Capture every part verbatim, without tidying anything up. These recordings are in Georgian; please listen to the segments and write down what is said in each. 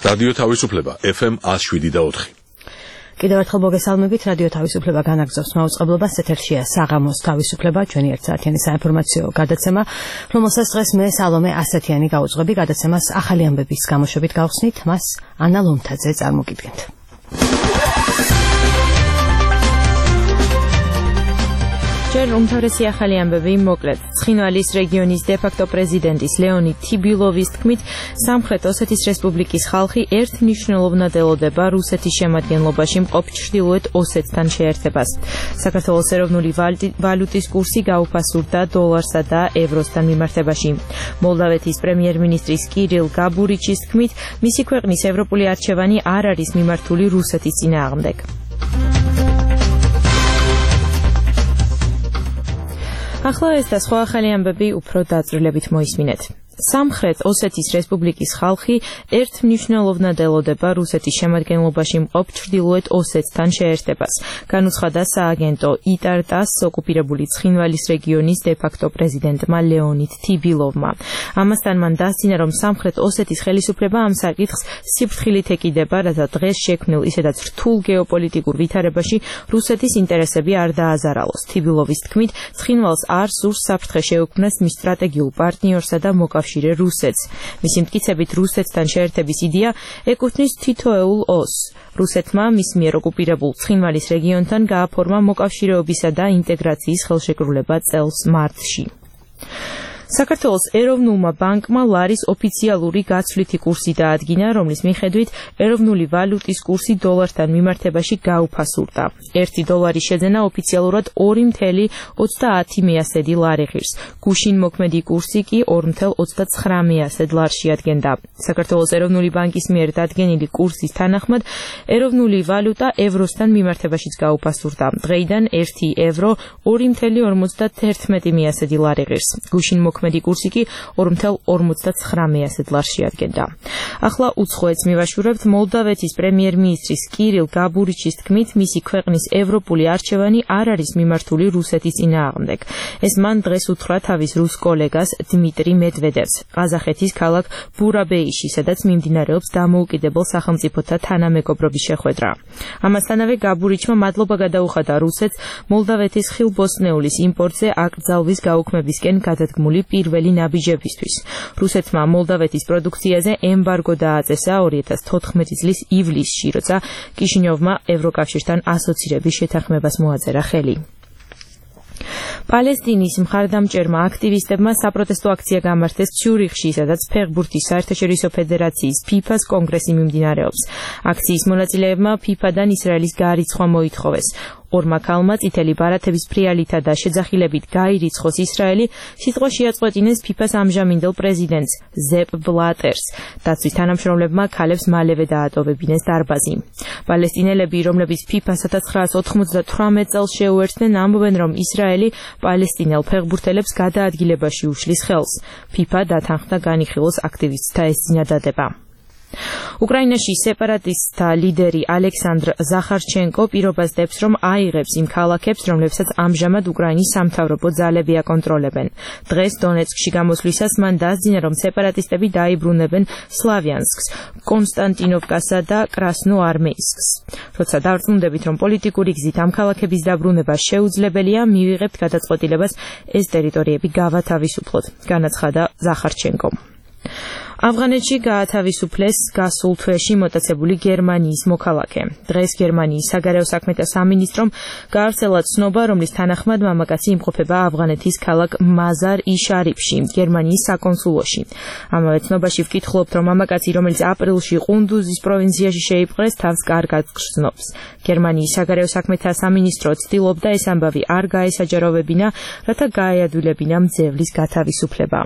რადიო თავისუფლება ეფ ემ one oh seven და four. კიდევ ერთხელ მოგესალმებით, რადიო თავისუფლება განაგრძობს მაუწყებლობას, ეთერშია საღამოს თავისუფლება, ჩვენი ერთსაათიანი საინფორმაციო გადაცემა, რომელსაც დღეს მე სალომე ასათიანი გავუძღვები. გადაცემას ახალი ამბების გამოშვებით გავხსნით, მას ანა ლომთაძე წარმოგიდგენთ. ჯერ უმთავრესი ახალი ამბები მოკლედ. ცხინვალის რეგიონის დე-ფაქტო პრეზიდენტის ლეონიდ თიბილოვის თქმით, სამხრეთ ოსეთის რესპუბლიკის ხალხი ერთ მნიშვნელოვნად ელოდება რუსეთის შემადგენლობაში მყოფ ჩრდილოეთ ოსეთთან შეერთებას. საქართველოს ეროვნული ვალუტის კურსი გაუფასურდა დოლარსა და ევროსთან მიმართებაში. მოლდავეთის პრემიერ-მინისტრის კირილ გაბურიჩის თქმით, მისი ქვეყნის ევროპული არჩევანი არ არის მიმართული რუსეთის წინააღმდეგ. ახლა ეს და სხვა ახალი ამბები უფრო დაწვრილებით მოისმინეთ. სამხრეთ ოსეთის რესპუბლიკის ხალხი ერთ მნიშვნელოვნად ელოდება რუსეთის შემადგენლობაში მყოფ ჩრდილოეთ ოსეთთან შეერთებას. განუცხადა სააგენტო იტარტას ოკუპირებული ცხინვალის რეგიონის დე-ფაქტო პრეზიდენტმა ლეონიდ თიბილოვმა. ამასთან მან დასძინა, რომ სამხრეთ ოსეთის ხელისუფლება ამ საკითხს სიფრთხილით ეკიდება, რათა დღეს შექმნილ ისედაც რთულ გეოპოლიტიკურ ვითარებაში რუსეთის ინტერესები არ დააზარალოს. თიბილოვის თქმით, ცხინვალს არ სურს საფრთხე შეუქმნას მის სტრატეგიულ პარტნიორსა და მოკავშირე რუსეთს. მისი მტკიცებით, რუსეთთან შეერთების იდეა ეკუთვნის თითოეულ ოსს. რუსეთმა მის მიერ ოკუპირებულ ცხინვალის რეგიონთან გააფორმა მოკავშირეობისა და ინტეგრაციის ხელშეკრულება წელს მარტში. საქართველოს ეროვნულმა ბანკმა ლარის ოფიციალური გაცვლითი კურსი დაადგინა, რომლის მიხედვით ეროვნული ვალუტის კურსი დოლართან მიმართებაში გაუფასურდა. ერთი დოლარის შეძენა ოფიციალურად ორი მცდარი ოცდაათი ლარი ღირს. გუშინ მოქმედი კურსი კი ორი მცდარი ოცდაცხრამეტ ლარში ადგენდა. საქართველოს ეროვნული ბანკის მიერ დადგენილი კურსის თანახმად ეროვნული ვალუტა ევროსთან მიმართებაშიც გაუფასურდა. დღეიდან ერთი ევრო ორი მცდარი ორმოცდაათი ლარი ღირს. გუშინ მოქმედი კურსი კი ორი მცდარი ორმოცდაცხრამეტ ლარში ადგენდა. ახლა უცხოეთს მივაშურებთ. მოლდავეთის პრემიერ-მინისტრის კირილ გაბურიჩის თქმით, მისი ქვეყნის ევროპული არჩევანი არ არის მიმართული რუსეთის წინააღმდეგ. ეს მან დღეს უთხრა თავის რუს კოლეგას დმიტრი მედვედევს ყაზახეთის ქალაქ ბურაბეიში, სადაც მიმდინარეობს დამოუკიდებელ სახელმწიფოთა თანამეგობრობის შეხვედრა. ამასთანავე გაბურიჩმა მადლობა გადაუხადა რუსეთს მოლდავეთის ხილბოსტნეულის იმპორტზე აკრძალვის გაუქმებისკენ გადადგმული პირველი ნაბიჯებისთვის. რუსეთმა მოლდავეთის პროდუქციაზე ემბარგო დააწესა ორი ათას თოთხმეტი წლის ივლისში, როცა კიშინიოვმა ევროკავშირთან ასოცირების შეთანხმებას მოაწერა ხელი. პალესტინის მხარდამჭერმა აქტივისტებმა საპროტესტო აქცია გამართეს ციურიხში, სადაც ფეხბურთის საერთაშორისო ფედერაციის ფიფას კონგრესი მიმდინარეობს. აქციის მონაწილეებმა ფიფადან ისრაელის გარიცხვა მოითხოვეს. ორმა ქალმა წითელი ბარათების ფრიალითა და შეძახილებით გაირიცხოს ისრაელი, სიტყვაში აწყვეტინეს ფიფას ამჟამინდელ პრეზიდენტს ზეპ ბლატერს. დაცვის თანამშრომლებმა ქალებს მალევე დაატოვებინეს დარბაზი. პალესტინელები, რომლებიც ფიფას ოთხ ათას ოცდათვრამეტ წელს შეუერთდნენ, ამბობენ, რომ ისრაელი პალესტინელ ფეხბურთელებს გადაადგილებაში უშლის ხელს. ფიფა დათანხმდა განიხილოს აქტივისტთა ეს წინადადება. უკრაინაში სეპარატისტთა ლიდერი ალექსანდრ ზახარჩენკო პირობას დებს, რომ აიღებს იმ ქალაქებს, რომლებსაც ამჟამად უკრაინის სამთავრობო ძალები აკონტროლებენ. დღეს დონეცკში გამოსვლისას მან დასძინა, რომ სეპარატისტები დაიბრუნებენ სლავიანსკს, კონსტანტინოვკასა და კრასნოარმეისკს. როცა დავწმუნდებით, რომ პოლიტიკური გზით ამ ქალაქების დაბრუნება შეუძლებელია, მივიღებთ გადაწყვეტილებას ეს ტერიტორიები გავათავისუფლოთ, განაცხადა ზახარჩენკომ. ავღანეთში გაათავისუფლეს გასულ თვეში მოტაცებული გერმანიის მოქალაქე. დღეს გერმანიის საგარეო საქმეთა სამინისტრომ გაავრცელა ცნობა, რომლის თანახმად მამაკაცი იმყოფება ავღანეთის ქალაქ მაზარ-ი-შარიფში, გერმანიის საკონსულოში. ამავე ცნობაში ვკითხულობთ, რომ მამაკაცი, რომელიც აპრილში ყუნდუზის პროვინციაში შეიპყრეს, თავს კარგად გრძნობს. გერმანიის საგარეო საქმეთა სამინისტრო ცდილობდა ეს ამბავი არ გაესაჯაროვებინა, რათა გაეადვილებინა მძევლის გათავისუფლება.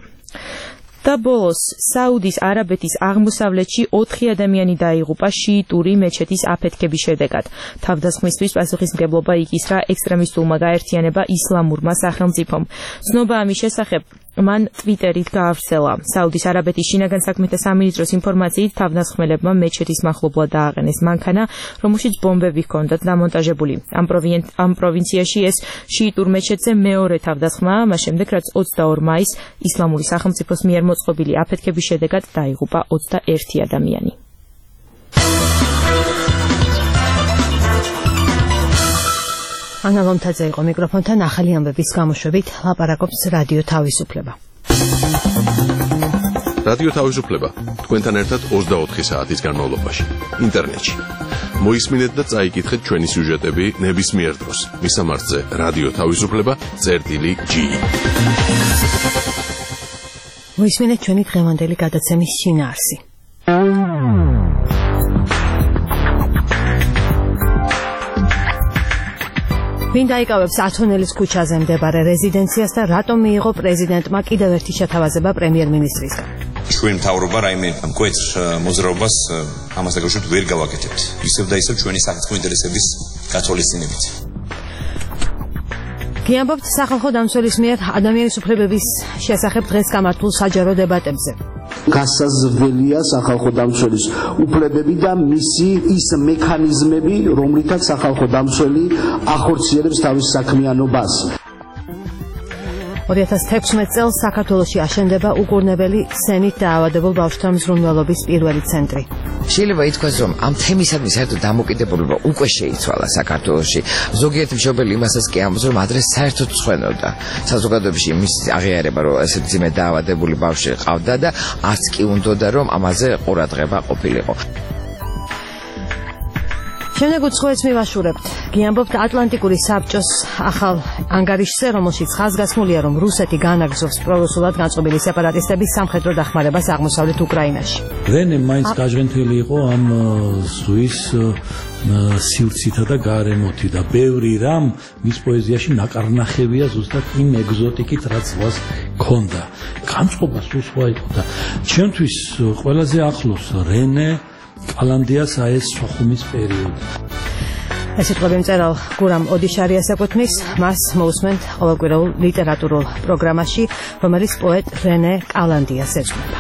და ბოლოს საუდის არაბეთის აღმოსავლეთში ოთხი ადამიანი დაიღუპა შიიტური მეჩეთის აფეთქების შედეგად. თავდასხმისთვის პასუხისმგებლობა იკისრა ექსტრემისტულმა გაერთიანება ისლამურმა სახელმწიფომ. ცნობა ამის შესახებ მან ტვიტერით გაავრცელა. საუდის არაბეთის შინაგან საქმეთა სამინისტროს ინფორმაციით თავდასხმელებმა მეჩეთის მახლობლად დააყენეს მანქანა, რომელშიც ბომბები ჰქონდათ დამონტაჟებული. ამ, პროვინ... ამ პროვინციაში ეს შიიტურ მეჩეთზე მეორე თავდასხმაა, მას შემდეგ რაც ოცდაორი მაისს ისლამური სახელმწიფოს მიერ მოწყობილი აფეთქების შედეგად დაიღუპა ოცდაერთი ადამიანი. ანა ლომთაძე იყო მიკროფონთან, ახალი ამბების გამოშვებით ლაპარაკობს რადიო თავისუფლება. რადიო თავისუფლება თქვენთან ერთად ოცდაოთხი საათის განმავლობაში ინტერნეტში. მოისმინეთ და წაიკითხეთ ჩვენი სიუჟეტები ნებისმიერ დროს. მისამართზე რადიო თავისუფლება წერტილი ჯი. მოისმინეთ ჩვენი დღევანდელი გადაცემის შინაარსი. ვინ დაიკავებს ათონელის ქუჩაზე მდებარე რეზიდენციას და რატომ მიიღო პრეზიდენტმა კიდევ ერთი შეთავაზება პრემიერ-მინისტრისგან? ჩვენ მთავრობა რაიმე მკვეთრ მოძრაობას ამას დაკავშირებით ვერ გავაკეთებთ. ისევ და ისევ ჩვენი სახელმწიფო ინტერესების გათვალისწინებით. გიამბობთ სახალხო დამცველის მიერ ადამიანის უფლებების შესახებ დღეს გამართულ საჯარო დებატებზე. გასაზრდელია სახალხო დამცველის უფლებები და მისი ის მექანიზმები, რომლითაც სახალხო დამცველი ახორციელებს თავის საქმიანობას. ორი ათას თექვსმეტ წელს საქართველოში აშენდება უკურნებელი სენით დაავადებულ ბავშვთა მზრუნველობის პირველი ცენტრი. შეიძლება ითქვას, რომ ამ თემისადმი საერთოდ დამოკიდებულება უკვე შეიცვალა საქართველოში. ზოგიერთი მშობელი იმასაც კი ამბობს, რომ ადრე საერთოდ სხვენოდა. საზოგადოებაში იმის აღიარება, რომ ესეთი ძიმე დაავადებული ბავშვი ყავდა და არც კი უნდოდა, რომ ამაზე ყურადღება ყოფილიყო. შემდეგ უცხოეთს მივაშურებთ. გიამბობთ ატლანტიკური საბჭოს ახალ ანგარიშზე, რომელშიც ხაზგასმულია, რომ რუსეთი განაგრძობს პრორუსულად განწყობილი სეპარატისტების სამხედრო დახმარებას აღმოსავლეთ უკრაინაში. რენე მაინც გაჟღენთელი იყო ამ ზღვის სივრცითა და გარემოთი და ბევრი რამ მის პოეზიაში ნაკარნახებია ზუსტად იმ ეგზოტიკით, რაც ზღვას ჰქონდა. განწყობა სულ სხვა იყო და ჩვენთვის ყველაზე ახლოს რენე კალანდიას აეს სოხუმის პერიოდი. ეს სიტყვები მწერალ გურამ ოდიშარიას ეკუთვნის, მას მოусმენთ ყოველკვირეულ ლიტერატურულ პროგრამაში, რომელიც პოეტ რენე კალანდიას ეძღვნება.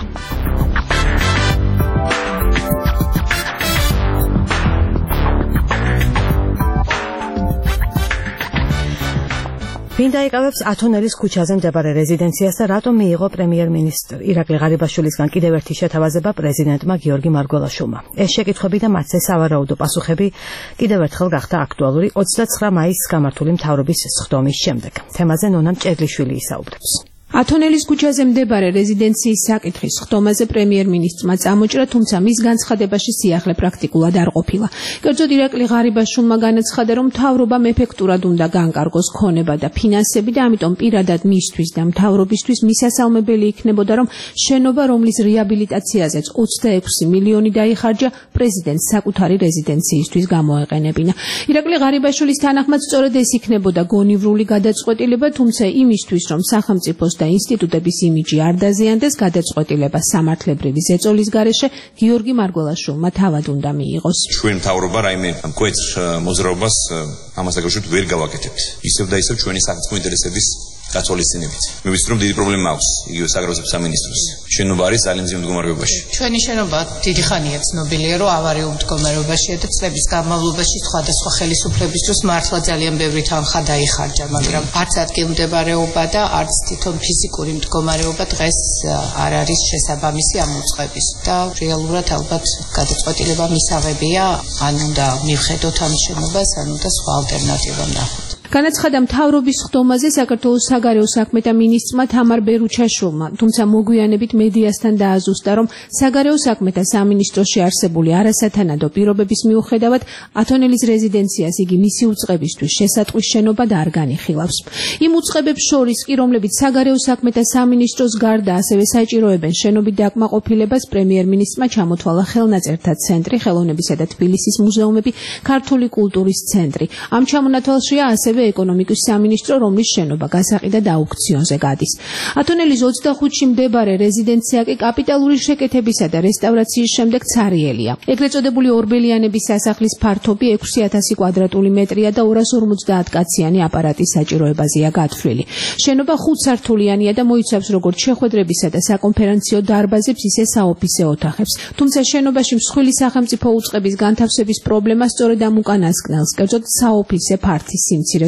ვინ დაიკავებს ათონელის ქუჩაზე მდებარე რეზიდენციას და რატომ მიიღო პრემიერ-მინისტრ ირაკლი ღარიბაშვილისგან კიდევ ერთი შეთავაზება პრეზიდენტმა გიორგი მარგველაშვილმა? ეს შეკითხვები და მათზე სავარაუდო პასუხები კიდევ ერთხელ გახდა აქტუალური ოცდაცხრა მაისს გამართული მთავრობის სხდომის შემდეგ. თემაზე ნონა მჭედლიშვილი ისაუბრებს. ათონელის ქუჩაზე მდებარე რეზიდენციის საკითხის ხდომაზე პრემიერ-მინისტრმა წამოჭრა, თუმცა მის განცხადებაში სიახლე პრაქტიკულად არ ყოფილა. კერძოდ ირაკლი ღარიბაშვილმა განაცხადა, რომ მთავრობამ ეფექტურად უნდა განკარგოს ქონება და ფინანსები და ამიტომ პირადად მისთვის და მთავრობისთვის მისასალმებელი იქნებოდა, რომ შენობა, რომლის რეაბილიტაციაზეც ოცდაექვსი მილიონი დაიხარჯა, პრეზიდენტს საკუთარი რეზიდენციისთვის გამოეყენებინა. ირაკლი ღარიბაშვილის თანახმად სწორედ ეს იქნებოდა გონივრული გადაწყვეტილება, თუმცა იმისთვის, რომ სახელმწიფოს და ინსტიტუტების იმიჯი არ დაზიანდეს, გადაწყვეტილება სამართლებრივი ზეწოლის გარეშე გიორგი მარგველაშვილმა თავად უნდა მიიღოს. ჩვენ მთავრობა რაიმე მკვეთრ მოძრაობას ამას დაკავშირებით ვერ გავაკეთებთ. ისევ და ისევ ჩვენი სახელმწიფო ინტერესების გათვალისწინებით. მე ვიცი, რომ დიდი პრობლემა აქვს იგივე საგარეო სამინისტროს. შენობა არის ძალიან მძიმე მდგომარეობაში. ჩვენი შენობა დიდი ხანია ცნობილია, რომ ავარიულ მდგომარეობაშია და წლების განმავლობაში სხვადასხვა ხელისუფლებისთვის მართლა ძალიან ბევრი თანხა დაიხარჯა, მაგრამ არც ადგილმდებარეობა და არც თვითონ ფიზიკური მდგომარეობა დღეს არ არის შესაბამისი ამ უწყების და რეალურად ალბათ გადაწყვეტილება მისაღებია, ან უნდა მივხედოთ ამ შენობას, ან უნდა სხვა ალტერნატივა ვნახოთ. განაცხადა მთავრობის ხდომაზე საქართველოს საგარეო საქმეთა მინისტრმა თამარ ბერუჩაშვილმა, თუმცა მოგვიანებით მედიასთან დააზუსტა, რომ საგარეო საქმეთა სამინისტროში არსებული არასათანადო პირობების მიუხედავად ათონელის რეზიდენციას იგი მისი უწყებისთვის შესატყვის შენობა და არ განიხილავს. იმ უწყებებს შორის კი, რომლებიც საგარეო საქმეთა სამინისტროს გარდა ასევე საჭიროებენ შენობით დაკმაყოფილებას, პრემიერ-მინისტრმა ჩამოთვალა ხელნაწერთა ცენტრი, ხელოვნებისა და თბილისის მუზეუმები, ქართული კულტურის ცენტრი. ამ ჩამონათვალშია ასევე ეკონომიკის სამინისტრო, რომლის შენობა გასაყიდად აუქციონზე გადის. ათონელის ოცდახუთში მდებარე რეზიდენცია კი კაპიტალური შეკეთებისა და რესტავრაციის შემდეგ ცარიელია. ეგრეთ წოდებული ორბელიანების სასახლის ფართობი ექვსი ათასი კვადრატული მეტრია და ორას ორმოცდაათ კაციანი აპარატის საჭიროებაზეა გათვლილი. შენობა ხუთსართულიანია და მოიცავს როგორც შეხვედრებისა და საკონფერენციო დარბაზებს, ისე საოფისე ოთახებს. თუმცა შენობაში მსხვილი სახელმწიფო უწყების განთავსების პრობლემა სწორედ ამ უკანასკნელს, კერძოდ საოფისე ფართის სიმცირეს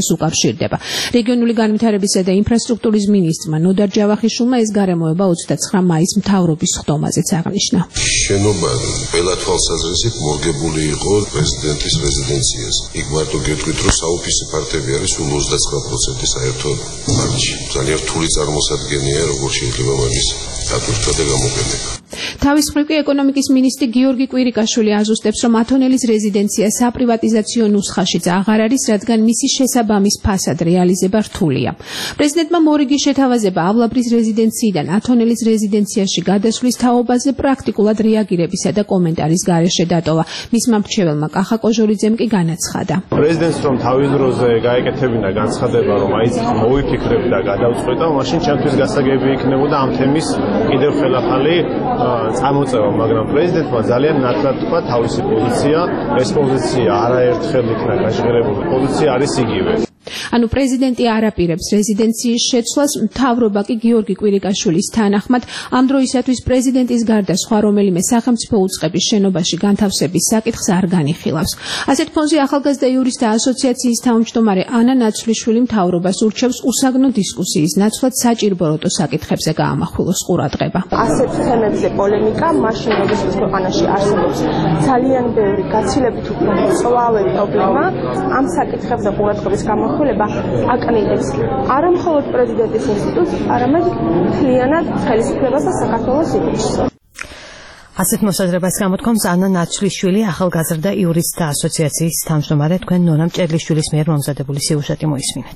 დღეს უკავშირდება. რეგიონული განვითარებისა და ინფრასტრუქტურის მინისტრმა ნოდარ ჯავახიშვილმა ეს გარემოება ოცდაცხრა მაისს მთავრობის ხდომაზეც აღნიშნა. შენობა ყველა თვალსაზრისით მორგებული იყო პრეზიდენტის რეზიდენციაზე. იქ მარტო გეტყვით, რომ საოფისე პარტიები არის სულ ოცდაცხრა პროცენტი საერთო პარტიში. ძალიან რთული წარმოსადგენია, როგორ შეიძლება მაგის დატვირთვა და გამოყენება. თავის მხრივ კი ეკონომიკის მინისტრი გიორგი კვირიკაშვილი აზუსტებს, რომ ათონელის რეზიდენცია საპრივატიზაციო ნუსხაშიც აღარ არის, რადგან მისი შესაბამის ფასად რეალიზება რთულია. პრეზიდენტმა მორიგი შეთავაზება ავლაბრის რეზიდენციიდან ათონელის რეზიდენციაში გადასვლის თაობაზე პრაქტიკულად რეაგირებისა და კომენტარის გარეშე დატოვა. მისმა მრჩეველმა კახა კოჟორიძემ კი განაცხადა. პრეზიდენტს რომ თავის დროზე გაეკეთებინა განცხადება, რომ აი მოვიფიქრებ და გადავწყვეტავ, მაშინ ჩემთვის გასაგები იქნებოდა ამ თემის კიდევ ხელახალი წამოწევა, მაგრამ პრეზიდენტმა ძალიან ნათლად თქვა თავისი პოზიცია. ეს პოზიცია არაერთხელ იქნა გაჟღერებული, პოზიცია არის იგივე. ანუ პრეზიდენტი არ აპირებს რეზიდენციის შეცვლას, მთავრობა კი გიორგი კვირიკაშვილის თანახმად ამ დროისათვის პრეზიდენტის გარდა სხვა რომელიმე სახელმწიფო უწყების შენობაში განთავსების საკითხს არ განიხილავს. ასეთ ფონზე ახალგაზრდა იურისტთა ასოციაციის თავმჯდომარე ანა ნაცვლიშვილი მთავრობას ურჩევს უსაგნო დისკუსიის ნაცვლად საჭირბოროტო საკითხებზე გაამახვილოს ყურადღება. ასეთ თემებზე პოლემიკა მაშინ როდესაც ქვეყანაში არსებობს ძალიან ბევრი გაცილებით უფრო მწვავე პრობლემა, ამ საკითხებზე ყურადღების გამახვილება აკნინებს არა მხოლოდ პრეზიდენტის ინსტიტუტს, არამედ მთლიანად ხელისუფლებას და საქართველოს იმიჯს. ასეთ მოსაზრებას გამოთქვამს ანა ნაცვლიშვილი, ახალგაზრდა იურისტთა ასოციაციის თავმჯდომარე. თქვენ ნონა მჭედლიშვილის მიერ მომზადებული სიუჟეტი მოისმინეთ.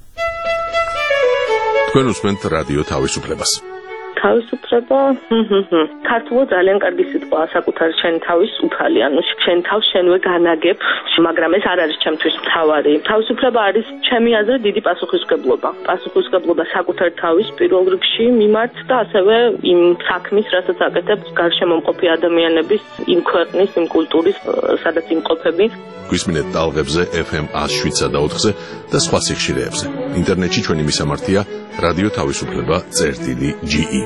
თქვენ უსმენთ რადიო თავისუფლებას. თავისუფლება ქართულად ძალიან კარგი სიტყვაა, საკუთარი შენი თავის უფალი, ანუ შენ თავს შენვე განაგებ, მაგრამ ეს არ არის ჩემთვის მთავარი. თავისუფლება არის ჩემი აზრით დიდი პასუხისმგებლობა. პასუხისმგებლობა საკუთარი თავის პირველ რიგში მიმართ და ასევე იმ საქმის, რასაც აკეთებს გარშემომყოფი ადამიანების, იმ ქვეყნის, იმ კულტურის, სადაც იმყოფები. გვისმინეთ ტალღებზე ეფ ემ ას შვიდსა და ოთხზე და სხვა სიხშირეებზე. ინტერნეტში ჩვენი მისამართია რადიო თავისუფლება წერტილი ჯი ი.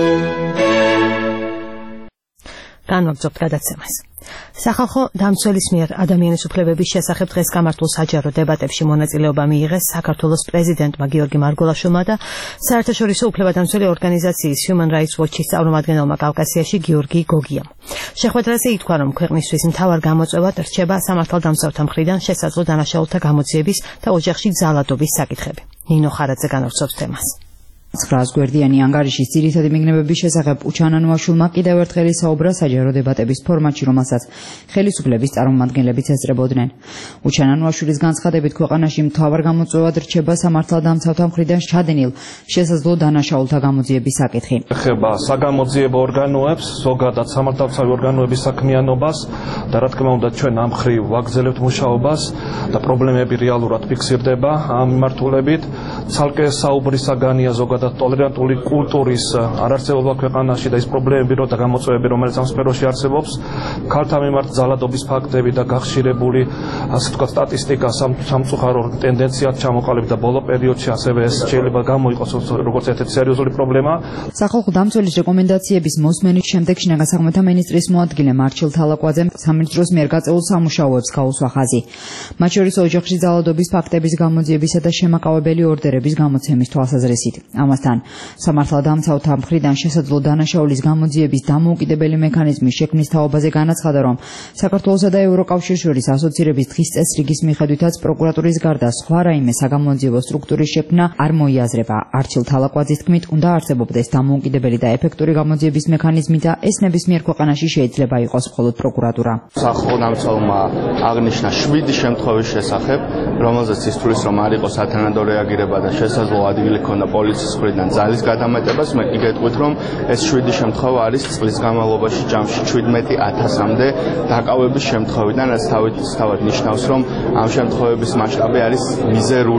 განვაგრძობთ გადაცემას. სახალხო დამცველის მიერ ადამიანის უფლებების შესახებ დღეს გამართულ საჯარო დებატებში მონაწილეობა მიიღეს საქართველოს პრეზიდენტმა გიორგი მარგველაშვილმა და საერთაშორისო უფლებადამცველი ორგანიზაციის Human Rights Watch-ის წარმომადგენელმა კავკასიაში გიორგი გოგიამ. შეხვედრაზე ითქვა, რომ ქვეყნისთვის მთავარ გამოწვევად რჩება სამართალდამცავთა მხრიდან შესაძლო დანაშაულთა გამოძიების და ოჯახში ძალადობის საკითხები. ნინო ხარაძე განავრცობს თემას. ცხრაას გვერდიანი ანგარიშის ძირითადი მიგნებების შესახებ უჩანანუაშვილმა კიდევ ერთხელ ისაუბრა საჯარო დებატების ფორმატში, რომელსაც ხელისუფლების წარმომადგენლებიც ესწრებოდნენ. უჩანანუაშვილის განცხადებით, ქვეყანაში მთავარ გამოწვევად რჩება სამართალდამცავთა მხრიდან ჩადენილ შესაძლო დანაშაულთა გამოძიების საკითხი. ეხება საგამოძიებო ორგანოებს, ზოგადად სამართალდამცავი ორგანოების საქმიანობას და რა თქმა უნდა ჩვენ ამ მხრივ ვაგრძელებთ მუშაობას და პრობლემები რეალურად ფიქსირდება ამ მიმართულებით. ცალკე საუბრისაგანია ზოგადად ტოლერანტული კულტურის არარსებობა ქვეყანაში და ის პრობლემები და გამოწვევები, რომელიც ამ სფეროში არსებობს, ქალთა მიმართ ძალადობის ფაქტები და გახშირებული, ასე ვთქვათ, სტატისტიკა სამწუხარო ტენდენციად ჩამოყალიბდა ბოლო პერიოდში, ასევე ეს შეიძლება გამოიყოს როგორც ერთ-ერთი სერიოზული პრობლემა. სახალხო დამცველის რეკომენდაციების მოსმენის შემდეგ შინაგან საქმეთა მინისტრის მოადგილე მარჩილ თალაკვაძემ სამინისტროს მიერ გაწეულ სამუშაოებს გაუსვა ხაზი. მათ შორის ოჯახში ძალადობის ფაქტების გამოძიებისა და შემაკავებელი ორდერების გამოცემის თვალსაზრისით. ამასთან სამართალდამცავთა მხრიდან შესაძლო დანაშაულის გამოძიების დამოუკიდებელი მექანიზმის შექმნის თაობაზე განაცხადა, რომ საქართველოსა და ევროკავშირს შორის ასოცირების დღის წესრიგის მიხედვითაც პროკურატურის გარდა სხვა რაიმე საგამოძიებო სტრუქტურის შექმნა არ მოიაზრება. არჩილ თალაკვაძის თქმით, უნდა არსებობდეს დამოუკიდებელი და ეფექტური გამოძიების მექანიზმი და ეს ნებისმიერ ქვეყანაში შეიძლება იყოს მხოლოდ პროკურატურა. სახალხო დამცველმა აღნიშნა შვიდი შემთხვევის შესახებ, რომელზეც ის თulis რომ არ იყო სათანადო რეაგირება და შესაძლო ადგილი ქონდა პოლიციის მხრიდან ძალის გადამეტებას, მე კი გეტყვით, რომ ეს შვიდი შემთხვევა არის წლის განმავლობაში ჯამში შვიდმეტი ათასამდე დაკავების შემთხვევიდან, რაც თავით თავად ნიშნავს, რომ ამ შემთხვევების მასშტაბი არის მიზერული,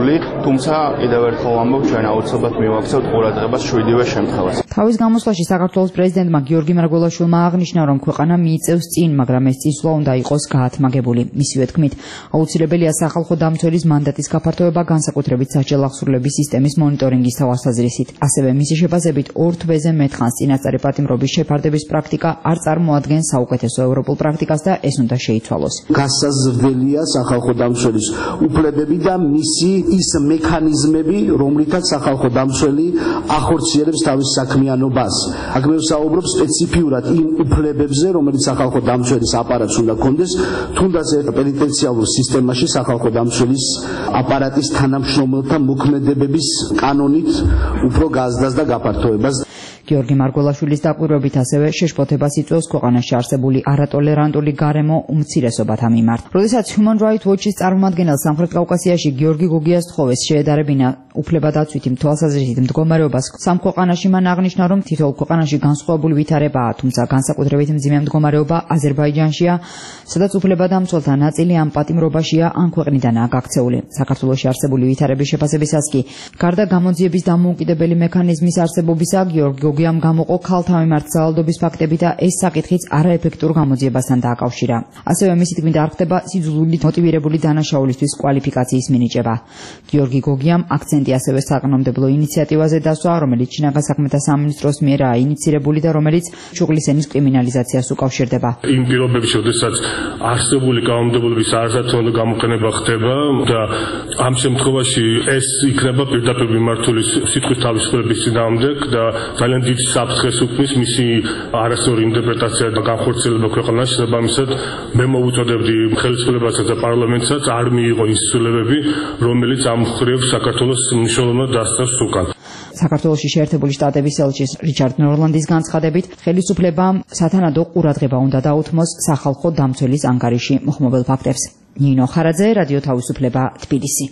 თუმცა კიდევ ერთხელ ვამბობ, ჩვენ აუცილებლად მივაქცევთ ყურადღებას შვიდივე შემთხვევას. თავის გამოსვლაში საქართველოს პრეზიდენტმა გიორგი მარგველაშვილმა აღნიშნა, რომ ქვეყანა მიიწევს წინ, მაგრამ ეს წინსვლა უნდა იყოს გაათმაგებული. მისივე თქმით, აუცილებელია სახალხო დამცველის მანდატის გაფართოება, განსაკუთრებით სასჯელ აღსრულების სისტემის მონიტორინგის თვალსაზრისით. ასევე მისი შეფასებით ორ თვეზე მეტხანს წინასწარი პატიმრობის შეფარდების პრაქტიკა არ წარმოადგენს საუკეთესო ევროპულ პრაქტიკას და ეს უნდა შეიცვალოს. გასაზრდელია სახალხო დამცველის უფლებები და მისი ის მექანიზმები, რომლითაც სახალხო დამცველი ახორციელებს თავის საქმიანობას. აქ მე ვსაუბრობ სპეციფიურად იმ უფლებებზე, რომელიც სახალხო დამცველის აპარატს უნდა კონდეს, თუნდაც პენიტენციალურ სისტემაში სახალხო დამცველის აპარატის თანამშრომელთა მოქმედებების კანონით უფრო გაზრდას და გაფართოებას. გიორგი მარგველაშვილის დაკვირვებით ასევე შეშფოთებას იწვევს ქვეყანაში არსებული არატოლერანტული გარემო უმცირესობათა მიმართ. როდესაც Human Rights Watch-ის წარმომადგენელ სამხრეთ კავკასიაში გიორგი გოგიას თხოვეს შეედარებინა უფლებადაცვითი თვალსაზრისით მდგომარეობას სამ ქვეყანაში, მან აღნიშნა, რომ თითოეულ ქვეყანაში განსხვავებული ვითარებაა, თუმცა განსაკუთრებით მძიმე მდგომარეობა აზერბაიჯანშია, სადაც უფლებადამცველთა ნაწილი ამ პატიმრობაშია ან ქვეყნიდანაა გაქცეული. საქართველოში არსებული ვითარების შეფასებისას კი, გარდა გამოძიების დამოუკიდებელი მექანიზმის არსებობისა, გიორგი გოგიამ გამოყო ქალთა მიმართ ძალადობის ფაქტები და ეს საკითხიც არაეფექტურ გამოძიებასთან დააკავშირა. ასევე მისი თქმით არ ხდება სიძულვილით მოტივირებული დანაშაულისთვის კვალიფიკაციის მინიჭება. გიორგი გოგიამ აქცენტი ასევე საკანონმდებლო ინიციატივაზე დასვა, რომელიც შინაგან საქმეთა სამინისტროს მიერაა ინიცირებული და რომელიც შუღლის ენის კრიმინალიზაციას უკავშირდება. იმ პირობებში, როდესაც არსებული კანონმდებლობის არასათანადო გამოყენება ხდება და ამ შემთხვევაში ეს იქნება პირდაპირ მიმართული სიტყვის თავისუფლების წინააღმდეგ და ძალიან დიდ საფრთხეს უქმნის მისი არასწორი ინტერპრეტაცია და განხორციელება ქვეყანაში. შესაბამისად, მე მოვუწოდებდი ხელისუფლებასაც და პარლამენტსაც არ მიიღო ის ცვლილებები, რომელიც ამ მხრივ საქართველოს მნიშვნელოვნად დასწრებს უკან. საქართველოში შეერთებული შტატების ელჩის რიჩარდ ნორლანდის განცხადებით, ხელისუფლებამ სათანადო ყურადღება უნდა დაუთმოს სახალხო დამცველის ანგარიში მოხმობილ ფაქტებს. ნინო ხარაძე, რადიო თავისუფლება, თბილისი.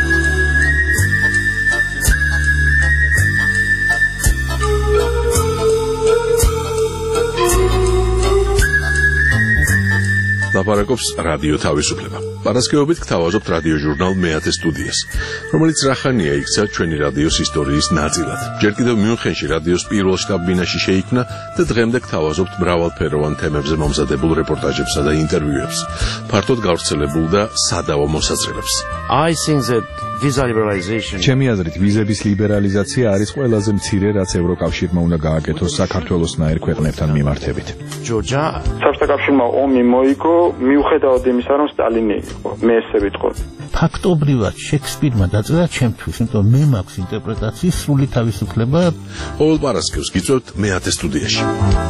ლაპარაკობს რადიო თავისუფლება. პარასკევობით გთავაზობთ რადიო ჟურნალ მეათე სტუდიას, რომელიც რახანია იქცა ჩვენი რადიოს ისტორიის ნაწილად. ჯერ კიდევ მიუნხენში რადიოს პირველ შტაბ-ბინაში შეიქმნა და დღემდე გთავაზობთ მრავალფეროვან თემებზე მომზადებულ რეპორტაჟებსა და ინტერვიუებს, ფართოდ გავრცელებულ და სადავო მოსაზრებებს. I think that visa liberalization ჩემი აზრით ვიზების ლიბერალიზაცია არის ყველაზე მცირე, რაც ევროკავშირმა უნდა გააკეთოს საქართველოსნაირ ქვეყნებთან მიმართებით. ჯორჯა საბჭოთა ომი მოიგო მიუხედავად იმისა, რომ სტალინი იყო. მე ესე ვიტყოდი. ფაქტობრივად შექსპირმა დაწერა ჩემთვის, იმიტომ მე მაქვს ინტერპრეტაციის სრული თავისუფლება. ყოველ პარასკევს გიწევთ მეათე სტუდიაში.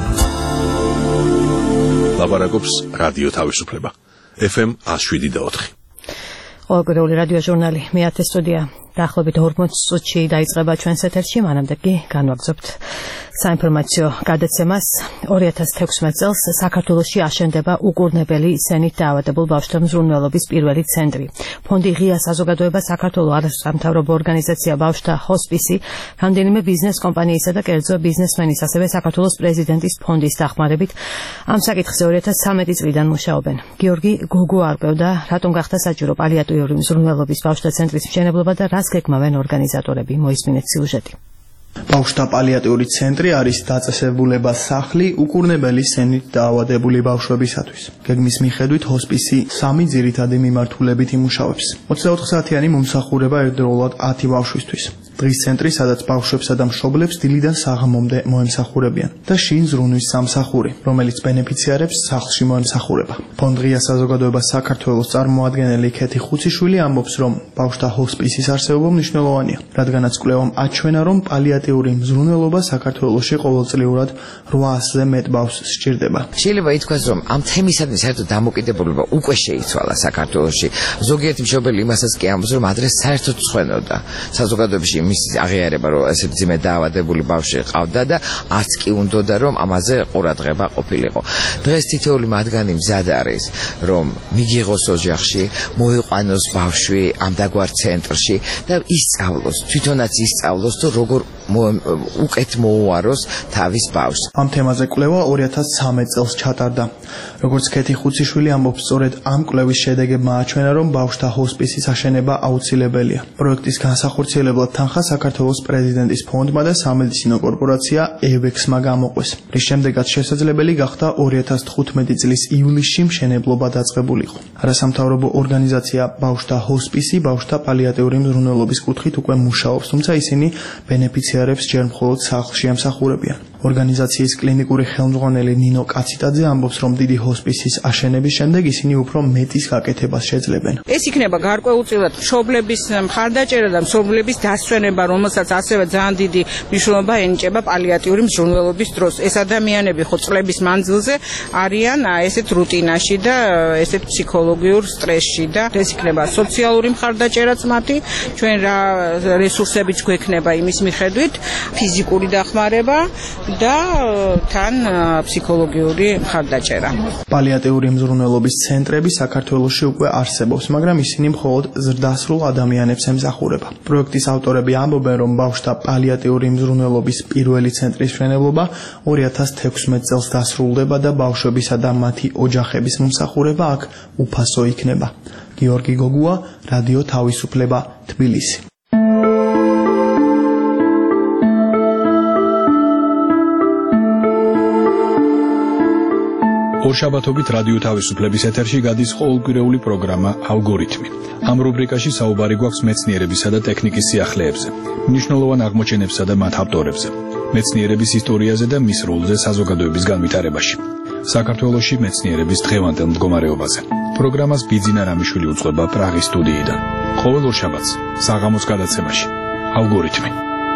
ლაპარაკობს რადიო თავისუფლება. ეფ ემ one oh seven point four. ყოველკვირეული რადიო ჟურნალი მეათე სტუდია დაახლოებით ორმოც წუთში დაიწყება ჩვენს ეთერში, მანამდე კი განვაგრძობთ საინფორმაციო გადაცემას. ორი ათას თექვსმეტ წელს საქართველოში აშენდება უკურნებელი სენით დაავადებულ ბავშვთა მზრუნველობის პირველი ცენტრი. ფონდი ღია საზოგადოება საქართველოს არასამთავრობო ორგანიზაცია ბავშვთა ჰოსპისი, რამდენიმე ბიზნეს კომპანიისა და კერძო ბიზნესმენის, ასევე საქართველოს პრეზიდენტის ფონდის დახმარებით ამ საკითხზე ორი ათას ცხრამეტი წლიდან მუშაობენ. გიორგი გოგო არკვევდა, რატომ გახდა საჭირო პალიატიური მზრუნველობის ბავშვთა ცენტრის მშენებლობა და რას გეკმავენ ორგანიზატორები. მოისმინეთ სიუჟეტი. ბავშვთა პალიატიური ცენტრი არის დაწესებულება სახლი უკურნებელი სენით დაავადებული ბავშვებისათვის. გეგმის მიხედვით ჰოსპისი სამი ძირითადი მიმართულებით იმუშავებს. ოცდაოთხ საათიანი მომსახურება ერთდროულად ათი ბავშვისთვის. დღის ცენტრი, სადაც ბავშვებსა და მშობლებს დილიდან საღამომდე მოემსახურებიან და შინ ზრუნვის სამსახური, რომელიც ბენეფიციარებს სახლში მოემსახურება. ფონდ ღია საზოგადოება საქართველოს წარმოადგენელი ქეთი ხუციშვილი ამბობს, რომ ბავშვთა ჰოსპისის არსებობა მნიშვნელოვანია, რადგანაც კვლევამ აჩვენა, რომ პალიატიური მზრუნველობა საქართველოში ყოველწლიურად რვაასზე მეტ ბავშვს სჭირდება. შეიძლება ითქვას, რომ ამ თემისადმი საერთოდ დამოკიდებულება უკვე შეიცვალა საქართველოში. ზოგიერთი მშობელი იმასაც კი ამბობს, რომ ადრე საერთოდ სხვენოდა საზოგადოებაში მის აღიარება, რომ ესე მძიმე დაავადებული ბავშვი ყავდა და არც კი უნდოდა, რომ ამაზე ყურადღება ყოფილიყო. დღეს თითოეული მათგანი მზად არის, რომ მიგიღოს ოჯახში, მოიყვანოს ბავშვი ამ დაგვარ ცენტრში და ისწავლოს, თვითონაც ისწავლოს, თუ როგორ უკეთ მოუაროს თავის ბავშვს. ამ თემაზე კვლევა ორი ათას ცხრამეტ წელს ჩატარდა. როგორც ქეთი ხუციშვილი ამბობს, სწორედ ამ კვლევის შედეგებმა აჩვენა, რომ ბავშვთა ჰოსპისის აშენება აუცილებელია. პროექტის განსახორციელებლად თანხა საქართველოს პრეზიდენტის ფონდმა და სამედიცინო კორპორაცია ევექსმა გამოყვეს, რის შემდეგაც შესაძლებელი გახდა ორი ათას თხუთმეტი წლის ივლისში მშენებლობა დაწყებულიყო. არასამთავრობო ორგანიზაცია ბავშვთა ჰოსპისი ბავშვთა პალიატიური მზრუნველობის კუთხით უკვე მუშაობს, თუმცა ისინი ბენეფიციარებს ჯერ მხოლოდ სახლში ემსახურებიან. ორგანიზაციის კლინიკური ხელმძღვანელი ნინო კაციტაძე ამბობს, რომ დიდი ჰოსპისის აშენების შემდეგ ისინი უფრო მეტის გაკეთებას შეძლებენ. ეს იქნება გარკვეულწილად მშობლების მხარდაჭერა და მშობლების დასვენება, რომელსაც ასევე ძალიან დიდი მნიშვნელობა ენიჭება პალიატიური მზრუნველობის დროს. ეს ადამიანები ხო წლების მანძილზე არიან ესეთ რუტინაში და ესეთ ფსიქოლოგიურ სტრესში და ეს იქნება სოციალური მხარდაჭერაც მათი, ჩვენ რა რესურსებიც გვექნება იმის მიხედვით, ფიზიკური დახმარება და თან ფსიქოლოგიური მხარდაჭერა. პალიატიური მზრუნველობის ცენტრები საქართველოში უკვე არსებობს, მაგრამ ისინი მხოლოდ ზრდასრულ ადამიანებს ემსახურება. პროექტის ავტორები ამბობენ, რომ ბავშვთა პალიატიური მზრუნველობის პირველი ცენტრის მშენებლობა ორი ათას თექვსმეტ წელს დასრულდება და ბავშვებისა და მათი ოჯახების მომსახურება აქ უფასო იქნება. გიორგი გოგუა, რადიო თავისუფლება, თბილისი. ორშაბათობით რადიო თავისუფლების ეთერში გადის ყოველკვირეული პროგრამა ალგორითმი. ამ რუბრიკაში საუბარი გვაქვს მეცნიერებისა და ტექნიკის სიახლეებზე, მნიშვნელოვან აღმოჩენებსა და მათ ავტორებზე, მეცნიერების ისტორიაზე და მის როლზე საზოგადოების განვითარებაში. საქართველოში მეცნიერების დღევანდელ მდგომარეობაზე. პროგრამას ბიძინა რამიშვილი უძღვება პრაღის სტუდიიდან. ყოველ ორშაბათს საღამოს გადაცემაში ალგორითმი.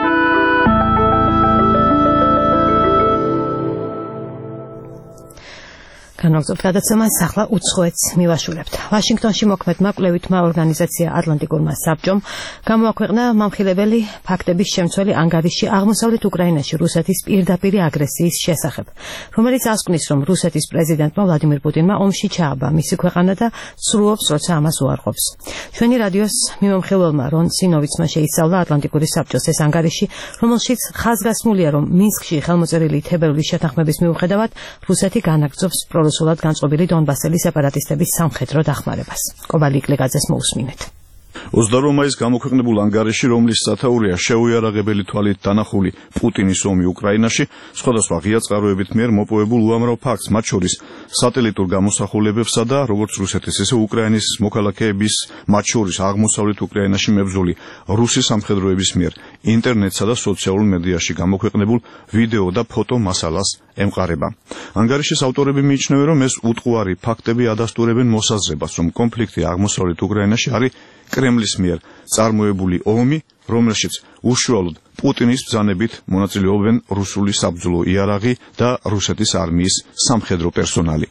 განაგზობთ გადაცემას ახლა უცხოეთს მივაშურებთ. ვაშინგტონში მოქმედმა კვლევითმა ორგანიზაცია ატლანტიკურმა საბჭომ გამოაქვეყნა მამხილებელი ფაქტების შემცველი ანგარიში აღმოსავლეთ უკრაინაში რუსეთის პირდაპირი აგრესიის შესახებ, რომელიც ასკვნის, რომ რუსეთის პრეზიდენტმა ვლადიმირ პუტინმა ომში ჩააბა მისი ქვეყანა და სრულობს, როცა ამას უარყოფს. ჩვენი რადიოს მიმომხილველმა რონ სინოვიცმა შეისწავლა ატლანტიკური საბჭოს ეს ანგარიში, რომელშიც ხაზგასმულია, რომ მინსკში ხელმოწერილი თებერვლის შეთანხმების მიუხედავად რუსეთი განაგრძობს სულად განწყობილი დონბასელი სეპარატისტების სამხედრო დახმარებას. კობალი იკლეგაძეს მოусმინეთ. ოცდაორ მაისს გამოქვეყნებულ ანგარიში, რომლის სათაურია შეუიარაღებელი თვალით დანახული პუტინის ომი უკრაინაში, სხვადასხვა ღია წყაროებით მიერ მოპოვებულ უამრავ ფაქტს, მათ შორის სატელიტურ გამოსახულებებსა და როგორც რუსეთის, ისე უკრაინის მოქალაქეების, მათ შორის აღმოსავლეთ უკრაინაში მებრძოლი რუსი სამხედროების მიერ ინტერნეტსა და სოციალურ მედიაში გამოქვეყნებულ ვიდეო და ფოტო მასალას ემყარება. ანგარიშის ავტორები მიიჩნევენ, რომ ეს უტყუარი ფაქტები ადასტურებენ მოსაზრებას, რომ კონფლიქტი აღმოსავლეთ უკრაინაში არის კრემლის მიერ წარმოებული ომი, რომელშიც უშუალოდ პუტინის ბრძანებით მონაწილეობენ რუსული საბრძოლო იარაღი და რუსეთის არმიის სამხედრო პერსონალი.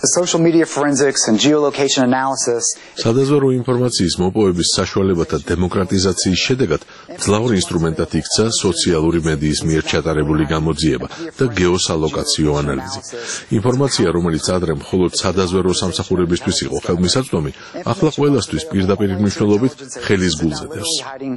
სადაზვერვო ინფორმაციის მოპოვების საშუალებათა დემოკრატიზაციის შედეგად მძლავრ ინსტრუმენტად იქცა სოციალური მედიის მიერ ჩატარებული გამოძიება და გეოსალოკაციო ანალიზი. ინფორმაცია, რომელიც ადრე მხოლოდ სადაზვერვო სამსახურებისთვის იყო ხელმისაწვდომი, ახლა ყველასთვის პირდაპირ მნიშვნელობით ხელის გულზე დევს.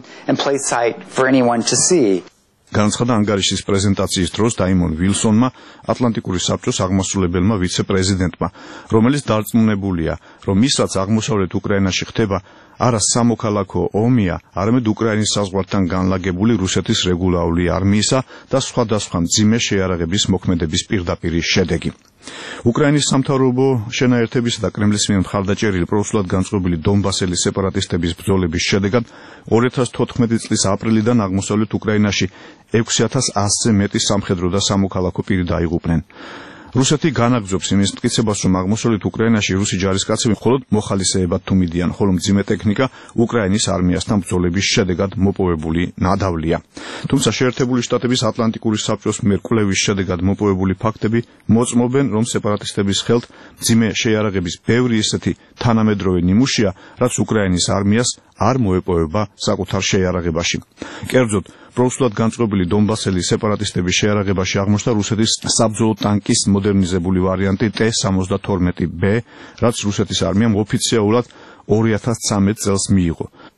განცხადა ანგარიშის პრეზენტაციის დროს დაიმონ ვილსონმა, ატლანტიკური საბჭოს აღმასრულებელმა ვიცე-პრეზიდენტმა, რომელიც დარწმუნებულია, რომ ისაც აღმოსავლეთ უკრაინაში ხდება არა სამოქალაქო ომია, არამედ უკრაინის საზღვართან განლაგებული რუსეთის რეგულარული არმიისა და სხვადასხვა მძიმე შეიარაღების მოქმედების პირდაპირი შედეგი. უკრაინის სამთავრობო შენაერთებისა და კრემლის მიერ მხარდაჭერილი პროსულად განწყობილი დონბასელი სეპარატისტების ბრძოლების შედეგად ორი ათას თოთხმეტი წლის აპრილიდან აღმოსავლეთ უკრაინაში ექვსი ათას ასზე მეტი სამხედრო და სამოქალაქო პირი დაიღუპნენ. რუსეთი განაგრძობს იმის მტკიცებას, რომ აღმოსავლეთ უკრაინაში რუსი ჯარისკაცები მხოლოდ მოხალისეებად თუ მიდიან, ხოლო მძიმე ტექნიკა უკრაინის არმიასთან ბრძოლების შედეგად მოპოვებული ნადავლია. თუმცა შეერთებული შტატების ატლანტიკური საბჭოს მიერ კვლევის შედეგად მოპოვებული ფაქტები მოწმობენ, რომ სეპარატისტების ხელთ მძიმე შეიარაღების ბევრი ისეთი თანამედროვე ნიმუშია, რაც უკრაინის არმიას არ მოეპოვება საკუთარ შეიარაღებაში. კერძოდ, პროსულად განწყობილი დონბასელი სეპარატისტების შეიარაღებაში აღმოჩნდა რუსეთის საბრძოლო ტანკის მოდერნიზებული ვარიანტი T სამოცდათორმეტი B, რაც რუსეთის არმიამ ოფიციალურად ორი ათას ცხრამეტ წელს მიიღო.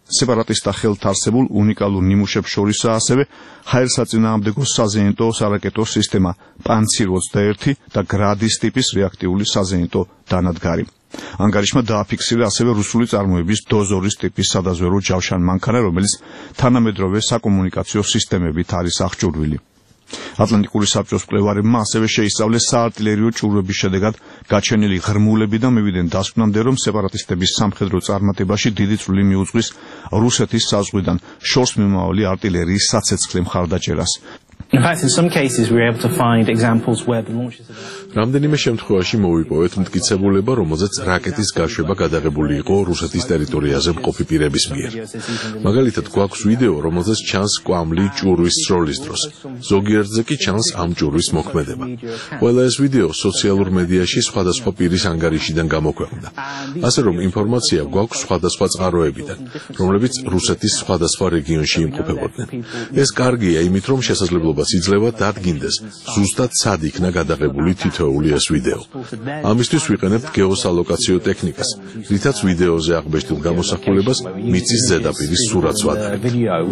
სეპარატისტთა ხელთ არსებულ უნიკალურ ნიმუშებს შორისაა ასევე ჰაერსაწინააღმდეგო საზეიმტო სარაკეტო სისტემა პანცირ ოცდაერთი და გრადის ტიპის რეაქტიული საზეიმტო დანადგარი. ანგარიშმა დააფიქსირა ასევე რუსული წარმოების დოზორის ტიპის სადაზვერო ჯავშან მანქანა, რომელიც თანამედროვე საკომუნიკაციო სისტემებით არის აღჭურვილი. ატლანტიკური საბჭოს მკვლევარებმა ასევე შეისწავლეს საარტილერიო ჭურვების შედეგად გაჩენილი ღრმულები და მივიდნენ დასკვნამდე, რომ სეპარატისტების სამხედრო წარმატებაში დიდი წვლილი მიუძღვის რუსეთის საზღვიდან შორს მიმავალი არტილერიის საცეცხლე მხარდაჭერას. In fact, in some cases we were able to find examples where the launches of რამდენიმე შემთხვევაში მოვიპოვეთ მტკიცებულება, რომელზეც რაკეტის გაშვება გადაღებული იყო რუსეთის ტერიტორიაზე მყოფი პირების მიერ. მაგალითად, გვაქვს ვიდეო, რომელზეც ჩანს კვამლი ჭურვის სროლის დროს. ზოგიერთზე კი ჩანს ამ ჭურვის მოქმედება. ყველა ეს ვიდეო სოციალურ მედიაში სხვადასხვა პირის ანგარიშიდან გამოქვეყნდა. ასე რომ ინფორმაცია გვაქვს სხვადასხვა წყაროებიდან, რომლებიც რუსეთის სხვადასხვა რეგიონში იმყოფებოდნენ. ეს კარგია იმით, რომ შესაძლებლობას იძლევა დადგინდეს ზუსტად სად იქნა გადაღებული თითოეული ეს ვიდეო. ამისთვის ვიყენებთ გეოსალოკაციო ტექნიკას, რითაც ვიდეოზე აღბეჭდილ გამოსახულებას მიწის ზედაპირის სურათს ვადარებთ.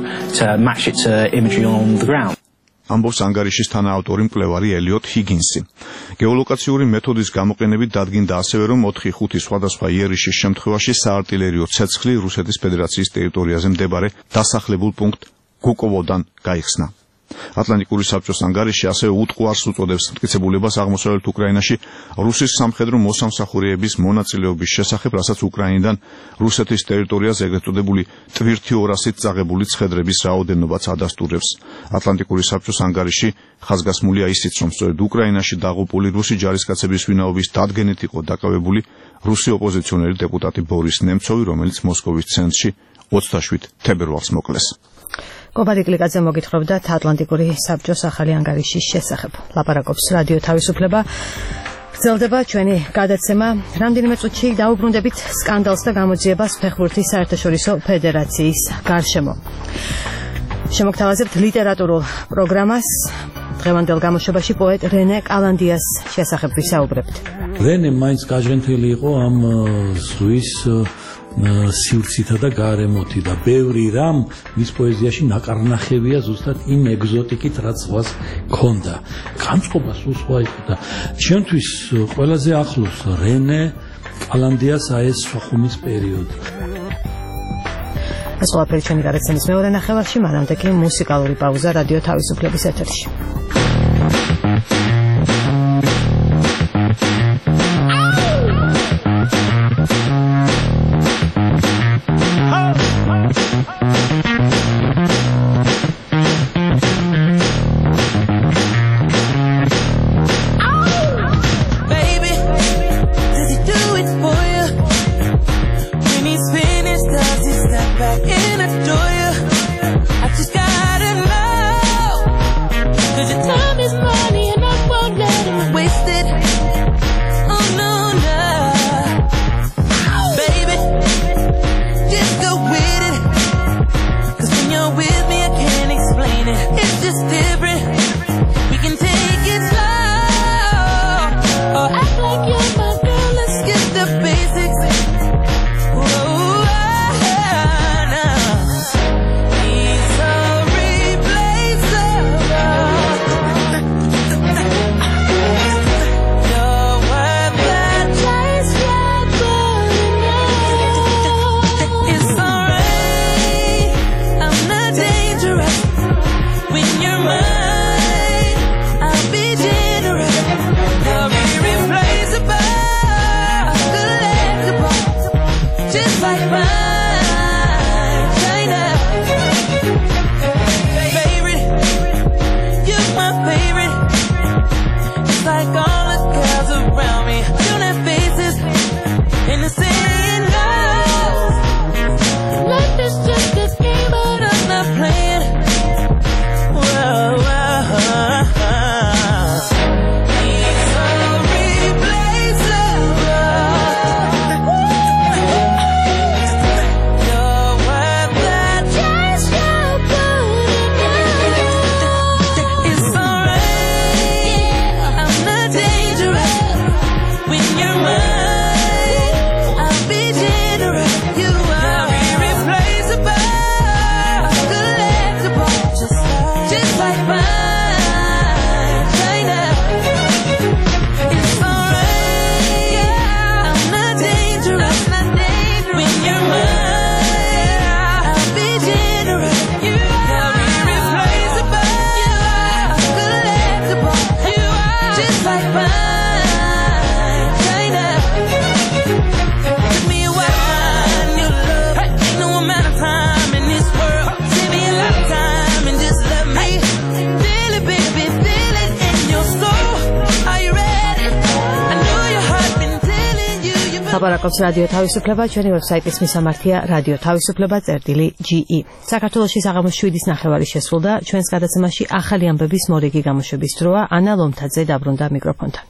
ამბობს ანგარიშის თანაავტორი მკვლევარი ელიოტ ჰიგინსი. გეოლოკაციური მეთოდის გამოყენებით დადგინდა ასევე, რომ ოთხი ხუთი სხვადასხვა იერიშის შემთხვევაში საარტილერიო ცეცხლი რუსეთის ფედერაციის ტერიტორიაზე მდებარე დასახლებულ პუნქტ გუკოვოდან გაიხსნა. ატლანტიკური საბჭოს ანგარიში ასევე უტყუარს უწოდებს მტკიცებულებას აღმოსავლეთ უკრაინაში რუსის სამხედრო მოსამსახურეების მონაწილეობის შესახებ, რასაც უკრაინიდან რუსეთის ტერიტორიაზე ეგრეთ წოდებული ტვირთი ორასით წაღებული ცხედრების რაოდენობაც ადასტურებს. ატლანტიკური საბჭოს ანგარიში ხაზგასმულია ისიც, რომ სწორედ უკრაინაში დაღუპული რუსი ჯარისკაცების ვინაობის დადგენით იყო დაკავებული რუსი ოპოზიციონერი დეპუტატი ბორის ნემცოვი, რომელიც მოსკოვის ცენტრში ოცდაშვიდ თებერვალს მოკლეს. კობარი კლიკაძე მოგითხრობდა ატლანტიკური საბჭოს ახალი ანგარიშის შესახებ. ლაპარაკობს რადიო თავისუფლება. გრძელდება ჩვენი გადაცემა. რამდენიმე წუთში დაუბრუნდებით სკანდალს და გამოძიებას ფეხბურთის საერთაშორისო ფედერაციის გარშემო. შემოგთავაზებთ ლიტერატურულ პროგრამას. დღევანდელ გამოშვებაში პოეტ რენე კალანდიას შესახებ ვისაუბრებთ. რენე მაინც გაჟღენთელი იყო ამ ზღვის სივრცითა და გარემოთი და ბევრი რამ მის პოეზიაში ნაკარნახებია ზუსტად იმ ეგზოტიკით, რაც ზღვას ქონდა. განწყობა სულ სხვა იყო და ჩვენთვის ყველაზე ახლოს რენე კალანდიას აეს სოხუმის პერიოდი. ეს ყველაფერი ჩვენი გადაცემის მეორე ნახევარში, მანამდე კი მუსიკალური პაუზა რადიო თავისუფლების ეთერში. Cause your time is money and I won't let it waste it. ლაპარაკობს რადიო თავისუფლება, ჩვენი ვებსაიტის მისამართია რადიო თავისუფლება წერტილი ჯი ი. საქართველოში საღამოს შვიდის ნახევარი შესრულდა, ჩვენს გადაცემაში ახალი ამბების მორიგი გამოშვების დროა. ანა ლომთაძე დაბრუნდა მიკროფონთან.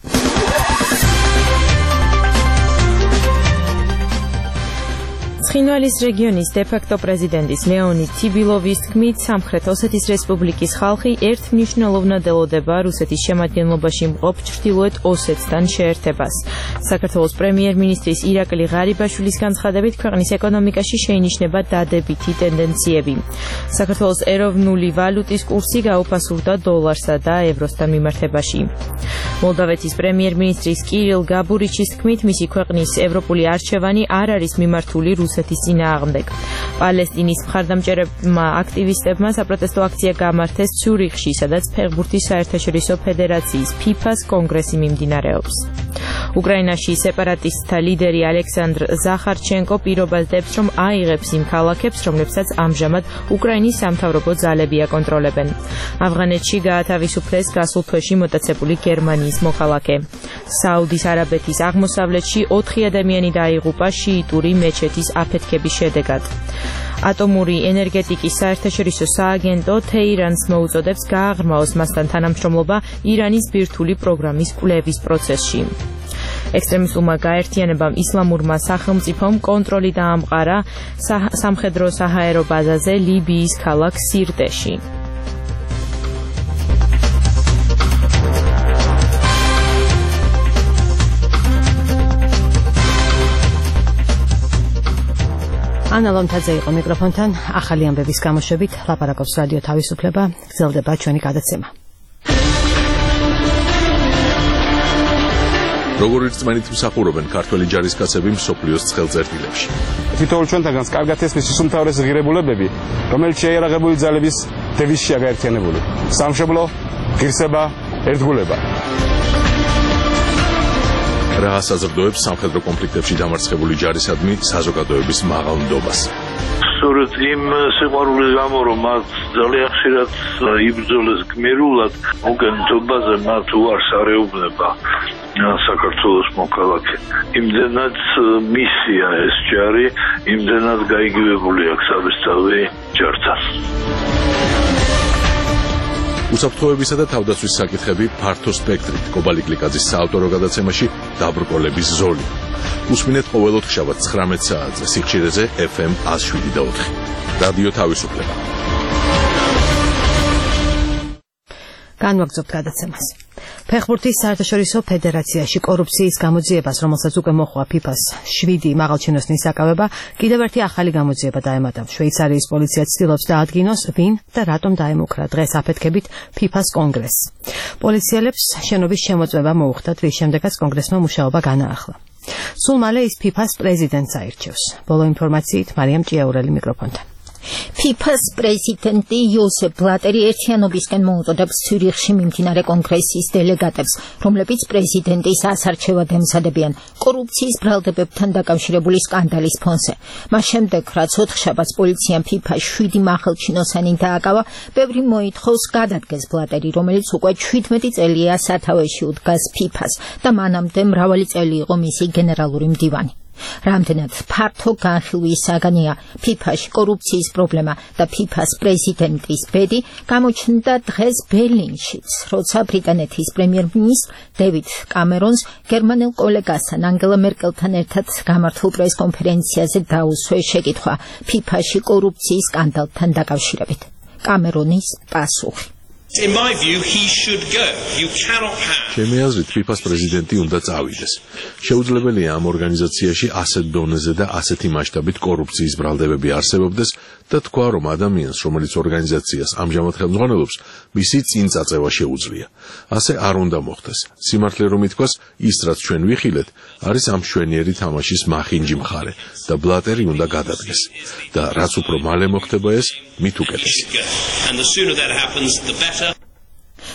ცხინვალის რეგიონის დე-ფაქტო პრეზიდენტის ლეონიდ თიბილოვის თქმით, სამხრეთ ოსეთის რესპუბლიკის ხალხი ერთ მნიშვნელოვნად ელოდება რუსეთის შემადგენლობაში მყოფ ჩრდილოეთ ოსეთთან შეერთებას. საქართველოს პრემიერ-მინისტრის ირაკლი ღარიბაშვილის განცხადებით, ქვეყნის ეკონომიკაში შეინიშნება დადებითი ტენდენციები. საქართველოს ეროვნული ვალუტის კურსი გაუფასურდა დოლარსა და ევროსთან მიმართებაში. მოლდავეთის პრემიერ-მინისტრის კირილ გაბურიჩის თქმით, მისი ქვეყნის ევროპული არჩევანი არ არის მიმართული რუსეთის წინააღმდეგ. პალესტინის მხარდამჭერებმა აქტივისტებმა საპროტესტო აქცია გამართეს ციურიხში, სადაც ფეხბურთის საერთაშორისო ფედერაციის ფიფას კონგრესი მიმდინარეობს. უკრაინაში სეპარატისტთა ლიდერი ალექსანდრ ზახარჩენკო პირობას დებს, რომ აიღებს იმ ქალაქებს, რომლებსაც ამჟამად უკრაინის სამთავრობო ძალები აკონტროლებენ. ავღანეთში გაათავისუფლეს გასულ თვეში მოტაცებული გერმანიის მოქალაქე. საუდის არაბეთის აღმოსავლეთში ოთხი ადამიანი დაიღუპა შიიტური მეჩეთის აფეთქების შედეგად. ატომური ენერგეტიკის საერთაშორისო სააგენტო თეირანს მოუწოდებს გააღრმაოს მასთან თანამშრომლობა ირანის ბირთვული პროგრამის კვლევის პროცესში. ექსტრემისტულმა გაერთიანებამ ისლამურმა სახელმწიფომ კონტროლი დაამყარა სამხედრო საჰაერო ბაზაზე ლიბიის ქალაქ სირტეში. ანა ლომთაძე იყო მიკროფონთან. ახალი ამბების გამოშვებით ლაპარაკობს რადიო თავისუფლება, გრძელდება ჩვენი გადაცემა. როგორ რწმენით მსახურობენ ქართველი ჯარისკაცები მსოფლიოს ცხელწერტილებში. თითოეულ ჩვენთაგანს კარგად ესმის ის უმთავრესი ღირებულებები, რომელიც შეიარაღებული ძალების დევიზშია გაერთიანებული. სამშობლო, ღირსება, ერთგულება. რა ასაზრდოებს სამხედრო კონფლიქტებში დამარცხებული ჯარისადმი საზოგადოების მაღალ ნდობას. სწორედ იმ სიყვარულის გამო, რომ მათ ძალიან ხშირად იბრძოლეს გმირულად, მოგენთობაზე მათ უარს არეუბნება საქართველოს მოქალაქე. იმდენად მისია ეს ჯარი, იმდენად გაიგივებული აქვს საბესწავლი ჯართან. უსაფრთხოებისა და თავდაცვის საკითხები ფართო სპექტრით. კობალი გლიკაძის საავტორო გადაცემაში დაბრკოლების ზოლი. უსმინეთ ყოველ ოთხშაბათს ცხრამეტ საათზე სიხშირეზე ეფ ემ ათს შვიდი და ოთხი. რადიო თავისუფლება. განვაგრძობთ გადაცემას. ფეხბურთის საერთაშორისო ფედერაციაში კორუფციის გამოძიებას, რომელსაც უკვე მოხდა ფიფას შვიდი მაღალჩინოსნის საკავება, კიდევ ერთი ახალი გამოძიება დაემატა. შვეიცარიის პოლიცია ცდილობს დაადგინოს, ვინ და რატომ დაემუქრა დღეს აფეთქებით ფიფას კონგრესს. პოლიციელებს შენობის შემოწმება მოუხდათ, რის შემდეგაც კონგრესმა მუშაობა განაახლა. სულ მალე ის ფიფას პრეზიდენტს აირჩევს. ბოლო ინფორმაციით მარიამ ჭიაურელი მიკროფონთან. ფიფას პრეზიდენტი იოსებ ბლატერი ერთიანობისკენ მოუწოდებს ციურიხში მიმდინარე კონგრესის დელეგატებს, რომლებიც პრეზიდენტის ასარჩევად ემზადებიან კორუფციის ბრალდებებთან დაკავშირებული სკანდალის ფონზე. მას შემდეგ, რაც ოთხშაბათს პოლიციამ ფიფას შვიდი მაღალჩინოსანი დააკავა, ბევრი მოითხოვს გადადგეს ბლატერი, რომელიც უკვე შვიდმეტი წელია სათავეში უდგას ფიფას და მანამდე მრავალი წელი იყო მისი გენერალური მდივანი. რამდენად ფართო განხილვის საგანია ფიფაში კორუფციის პრობლემა და ფიფას პრეზიდენტის ბედი გამოჩნდა დღეს ბერლინშიც, როცა ბრიტანეთის პრემიერ-მინისტრ დევიდ კამერონს გერმანელ კოლეგასთან ანგელა მერკელთან ერთად გამართულ პრეს-კონფერენციაზე დაუსვეს შეკითხვა ფიფაში კორუფციის სკანდალთან დაკავშირებით. კამერონის პასუხი. In my view, he should go. You cannot have. ჩემი აზრით, ფიფას პრეზიდენტი უნდა წავიდეს. შეუძლებელია ამ ორგანიზაციაში ასეთ დონეზე და ასეთი მასშტაბით კორუფციის ბრალდებები არსებობდეს და თქვა, რომ ადამიანს, რომელიც ორგანიზაციას ამჟამად ხელმძღვანელობს, მისი წინ წაწევა შეუძლია. ასე არ უნდა მოხდეს. სიმართლე რომ ითქვას, ის რაც ჩვენ ვიხილეთ, არის ამ მშვენიერი თამაშის მახინჯი მხარე და ბლატერი უნდა გადადგეს. და რაც უფრო მალე მოხდება ეს, მით უკეთესი. And the sooner that happens, the better.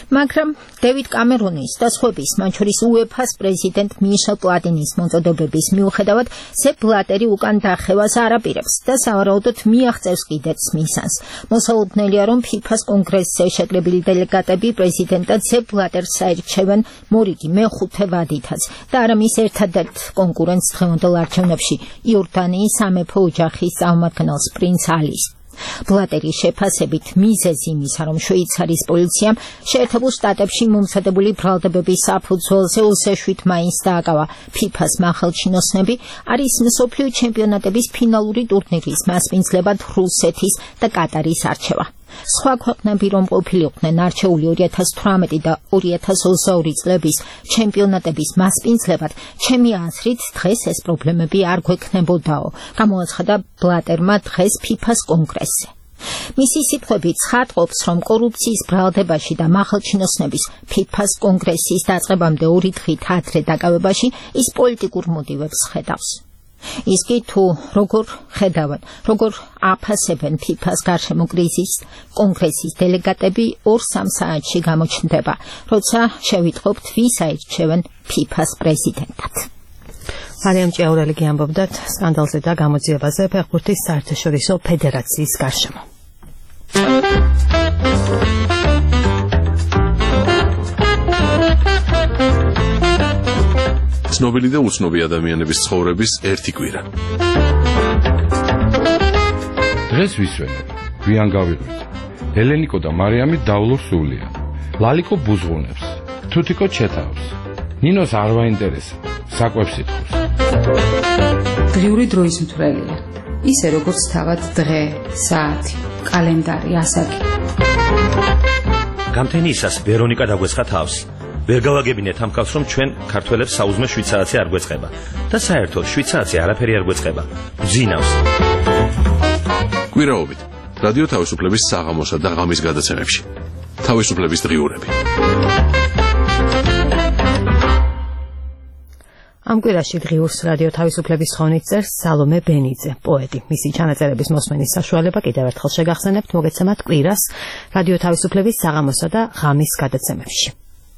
მაგრამ დევიდ კამერონის და სხვების, მათ შორის უეფას პრეზიდენტ მიშელ პლატინის მოწოდებების მიუხედავად, სეპ ბლატერი უკან დახევას არ აპირებს და სავარაუდოდ მიაღწევს კიდეც მისანს. მოსალოდნელია, რომ ფიფას კონგრესზე შეკრებილი დელეგატები პრეზიდენტად სეპ ბლატერს აირჩევენ მორიგი მეხუთე ვადითაც და არა მის ერთადერთ კონკურენტს დღევანდელ არჩევნებში იორდანიის სამეფო ოჯახის წარმომადგენელს პრინც ალის. ბლატერის შეფასებით მიზეზი იმისა, რომ შვეიცარიის პოლიციამ შეერთებულ შტატებში მომზადებული ბრალდებების საფუძველზე ოცდაშვიდ მაისს დააკავა ფიფას მახალჩინოსნები, არის მსოფლიო ჩემპიონატების ფინალური ტურნირის მასპინძლებად რუსეთის და კატარის არჩევა. სხვა ქვეყნები რომ ყოფილიყვნენ არჩეული ორი ათას თვრამეტი და ორი ათას ოცდაორი წლების ჩემპიონატების მასპინძლებად, ჩემი აზრით დღეს ეს პრობლემები არ გვექნებოდაო, გამოაცხადა ბლატერმა დღეს ფიფას კონგრესზე. მისი სიტყვებით ცხადყოფს, რომ კორუფციის ბრალდებაში და მახალჩინოსნების ფიფას კონგრესის დაწყებამდე ორი დღით ადრე დაკავებაში ის პოლიტიკურ მოტივებს ხედავს. ის კი თუ როგორ ხედავენ, როგორ აფასებენ ფიფას გარშემო კრიზისს, კონგრესის დელეგატები ორ-სამ საათში გამოჩნდება, როცა შევიტყობთ, ვის აირჩევენ ფიფას პრეზიდენტად. მარიამ ჭიაურელი გიამბობდათ სკანდალზე და გამოძიებაზე ფეხბურთის საერთაშორისო ფედერაციის გარშემო. ცნობილი და უცნობი ადამიანების ცხოვრების ერთი კვირა. დღეს ვისვენებ, გვიან გავიღვიძე. ელენიკო და მარიამი დავლურ სულია. ლალიკო ბუზღუნებს, თუთიკო ჩეთავს. ნინოს არ ვაინტერესა, საკვებს ითხოვს. დღიური დროის მთვრელია. ისე როგორც თავად დღე, საათი, კალენდარი, ასაკი. გამთენიისას ვერონიკა დაგვეცხა თავს. ვერ გავაგებინეთ ამ კაცს, რომ ჩვენ ქართველებს საუზმე შვიდ საათზე არ გვეწყება და საერთოდ შვიდ საათზე არაფერი არ გვეწყება. გძინავს. კვირაობით რადიო თავისუფლების საღამოსა და ღამის გადაცემებში. თავისუფლების დღიურები. ამ კვირაში დღიურს რადიო თავისუფლების თხოვნით წერს სალომე ბენიძე, პოეტი. მისი ჩანაწერების მოსმენის საშუალება კიდევ ერთხელ შეგახსენებთ, მოგეცემათ კვირას რადიო თავისუფლების საღამოსა და ღამის გადაცემებში.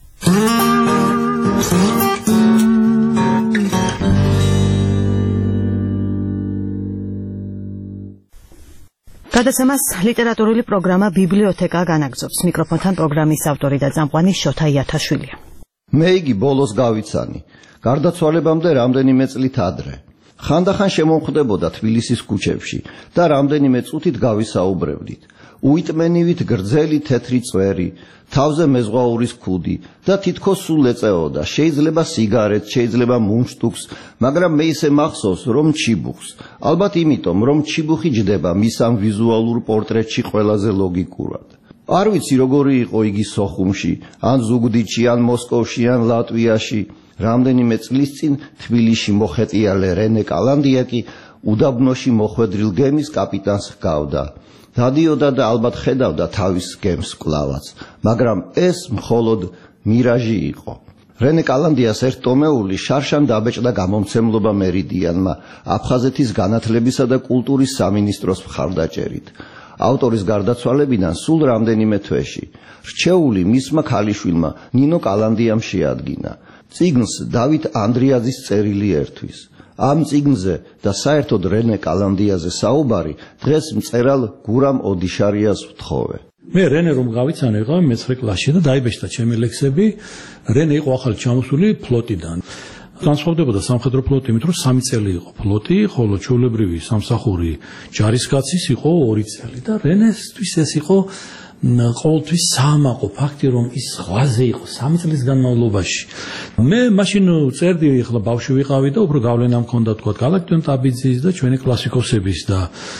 გადაცემას ლიტერატურული პროგრამა ბიბლიოთეკა განაგრძობს. მიკროფონთან პროგრამის ავტორი და წამყვანი შოთა იათაშვილია. მე იგი ბოლოს გავიცანი. გარდაცვალებამდე რამდენიმე წლით ადრე. ხანდახან შემომხვდებოდა თბილისის ქუჩებში და რამდენიმე წუთით გავისაუბრებდით. უიტმენივით გრძელი თეთრი წვერი, თავზე მეზღვაურის ქუდი და თითქოს სულ ეწეოდა, შეიძლება სიგარეტს, შეიძლება მუნშტუკს, მაგრამ მე ისე მახსოვს, რომ ჩიბუხს. ალბათ იმიტომ, რომ ჩიბუხი ჯდება მის ამ ვიზუალურ პორტრეტში ყველაზე ლოგიკურად. არ ვიცი როგორი იყო იგი სოხუმში, ან ზუგდიდში, ან მოსკოვში, ან ლატვიაში. რამდენიმე წლის წინ თბილისში მოხეტიალე რენე კალანდია კი უდაბნოში მოხვედრილ გემის კაპიტანს ჰგავდა. დადიოდა და ალბათ ხედავდა თავის გემს კლავაც, მაგრამ ეს მხოლოდ მირაჟი იყო. რენე კალანდიას ერთტომეული შარშან დაბეჭდა გამომცემლობა მერიდიანმა აფხაზეთის განათლებისა და კულტურის სამინისტროს მხარდაჭერით. ავტორის გარდაცვალებიდან სულ რამდენიმე თვეში რჩეული მისმა ქალიშვილმა ნინო კალანდიამ შეადგინა. წიგნს დავით ანდრიაძის წერილი ერთვის. ამ წიგნზე და საერთოდ რენე კალანდიაზე საუბარი დღეს მწერალ გურამ ოდიშარიას ვთხოვე. მე რენე რომ გავიცანე ვიყავი მეცხრე კლასში და დაიბეჭდა ჩემი ლექსები. რენე იყო ახალი ჩამოსული ფლოტიდან. განსხვავდებოდა სამხედრო ფლოტი იმით, რომ სამი წელი იყო ფლოტი, ხოლო ჩვეულებრივი სამსახური ჯარისკაცის იყო ორი წელი და რენესთვის ეს იყო ყოველთვის საამაყო ფაქტი, რომ ის ზღვაზე იყო სამი წლის განმავლობაში. მე მაშინ წერდი, ახლა ბავშვი ვიყავი და უფრო გავლენა მქონდა თქვა გალაქტიონ ტაბიძის და ჩვენი კლასიკოსების და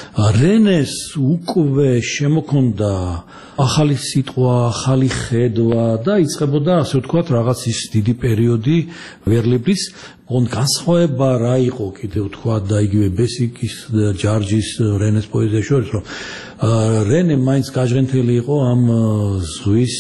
რენეს უკვე შემოქონდა ახალი სიტყვა, ახალი ხედვა და იწყებოდა ასე ვთქვათ რაღაც ის დიდი პერიოდი ვერლებლის on განსხვავება რა იყო კიდევ თქვა და იგივე ბესიკის ჯარჯის რენეს პოეზიაში შორის რომ რენე მაინც გაჟღენთელი იყო ამ ზღვის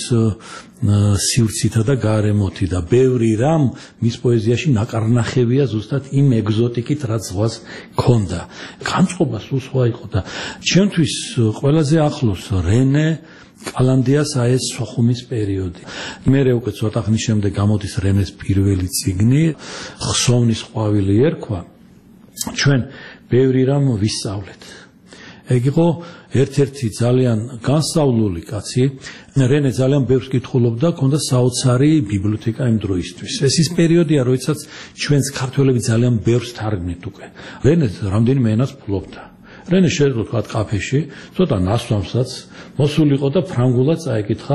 სივრცითა და გარემოთი და ბევრი რამ მის პოეზიაში ნაკარნახებია ზუსტად იმ ეგზოტიკით რაც ზღვას ქონდა. განწყობა სულ სხვა იყო და ჩემთვის ყველაზე ახლოს რენე კალანდიას აეს სოხუმის პერიოდი. მერე უკვე ცოტა ხნის შემდეგ გამოდის რენეს პირველი წიგნი, ხსოვნის ყვავილი ერქვა. ჩვენ ბევრი რამ ვისწავლეთ. ეგ იყო ერთ-ერთი ძალიან განსწავლული კაცი. რენე ძალიან ბევრს კითხულობდა, ჰქონდა საოცარი ბიბლიოთეკა იმ დროისთვის. ეს ის პერიოდია, როდესაც ჩვენს ქართველები ძალიან ბევრს თარგმნით უკვე. რენე რამდენიმე ენას ფლობდა. რენე შეიძლება თქვა კაფეში, ცოტა ნასვამსაც მოსული იყო და ფრანგულად წაიკითხა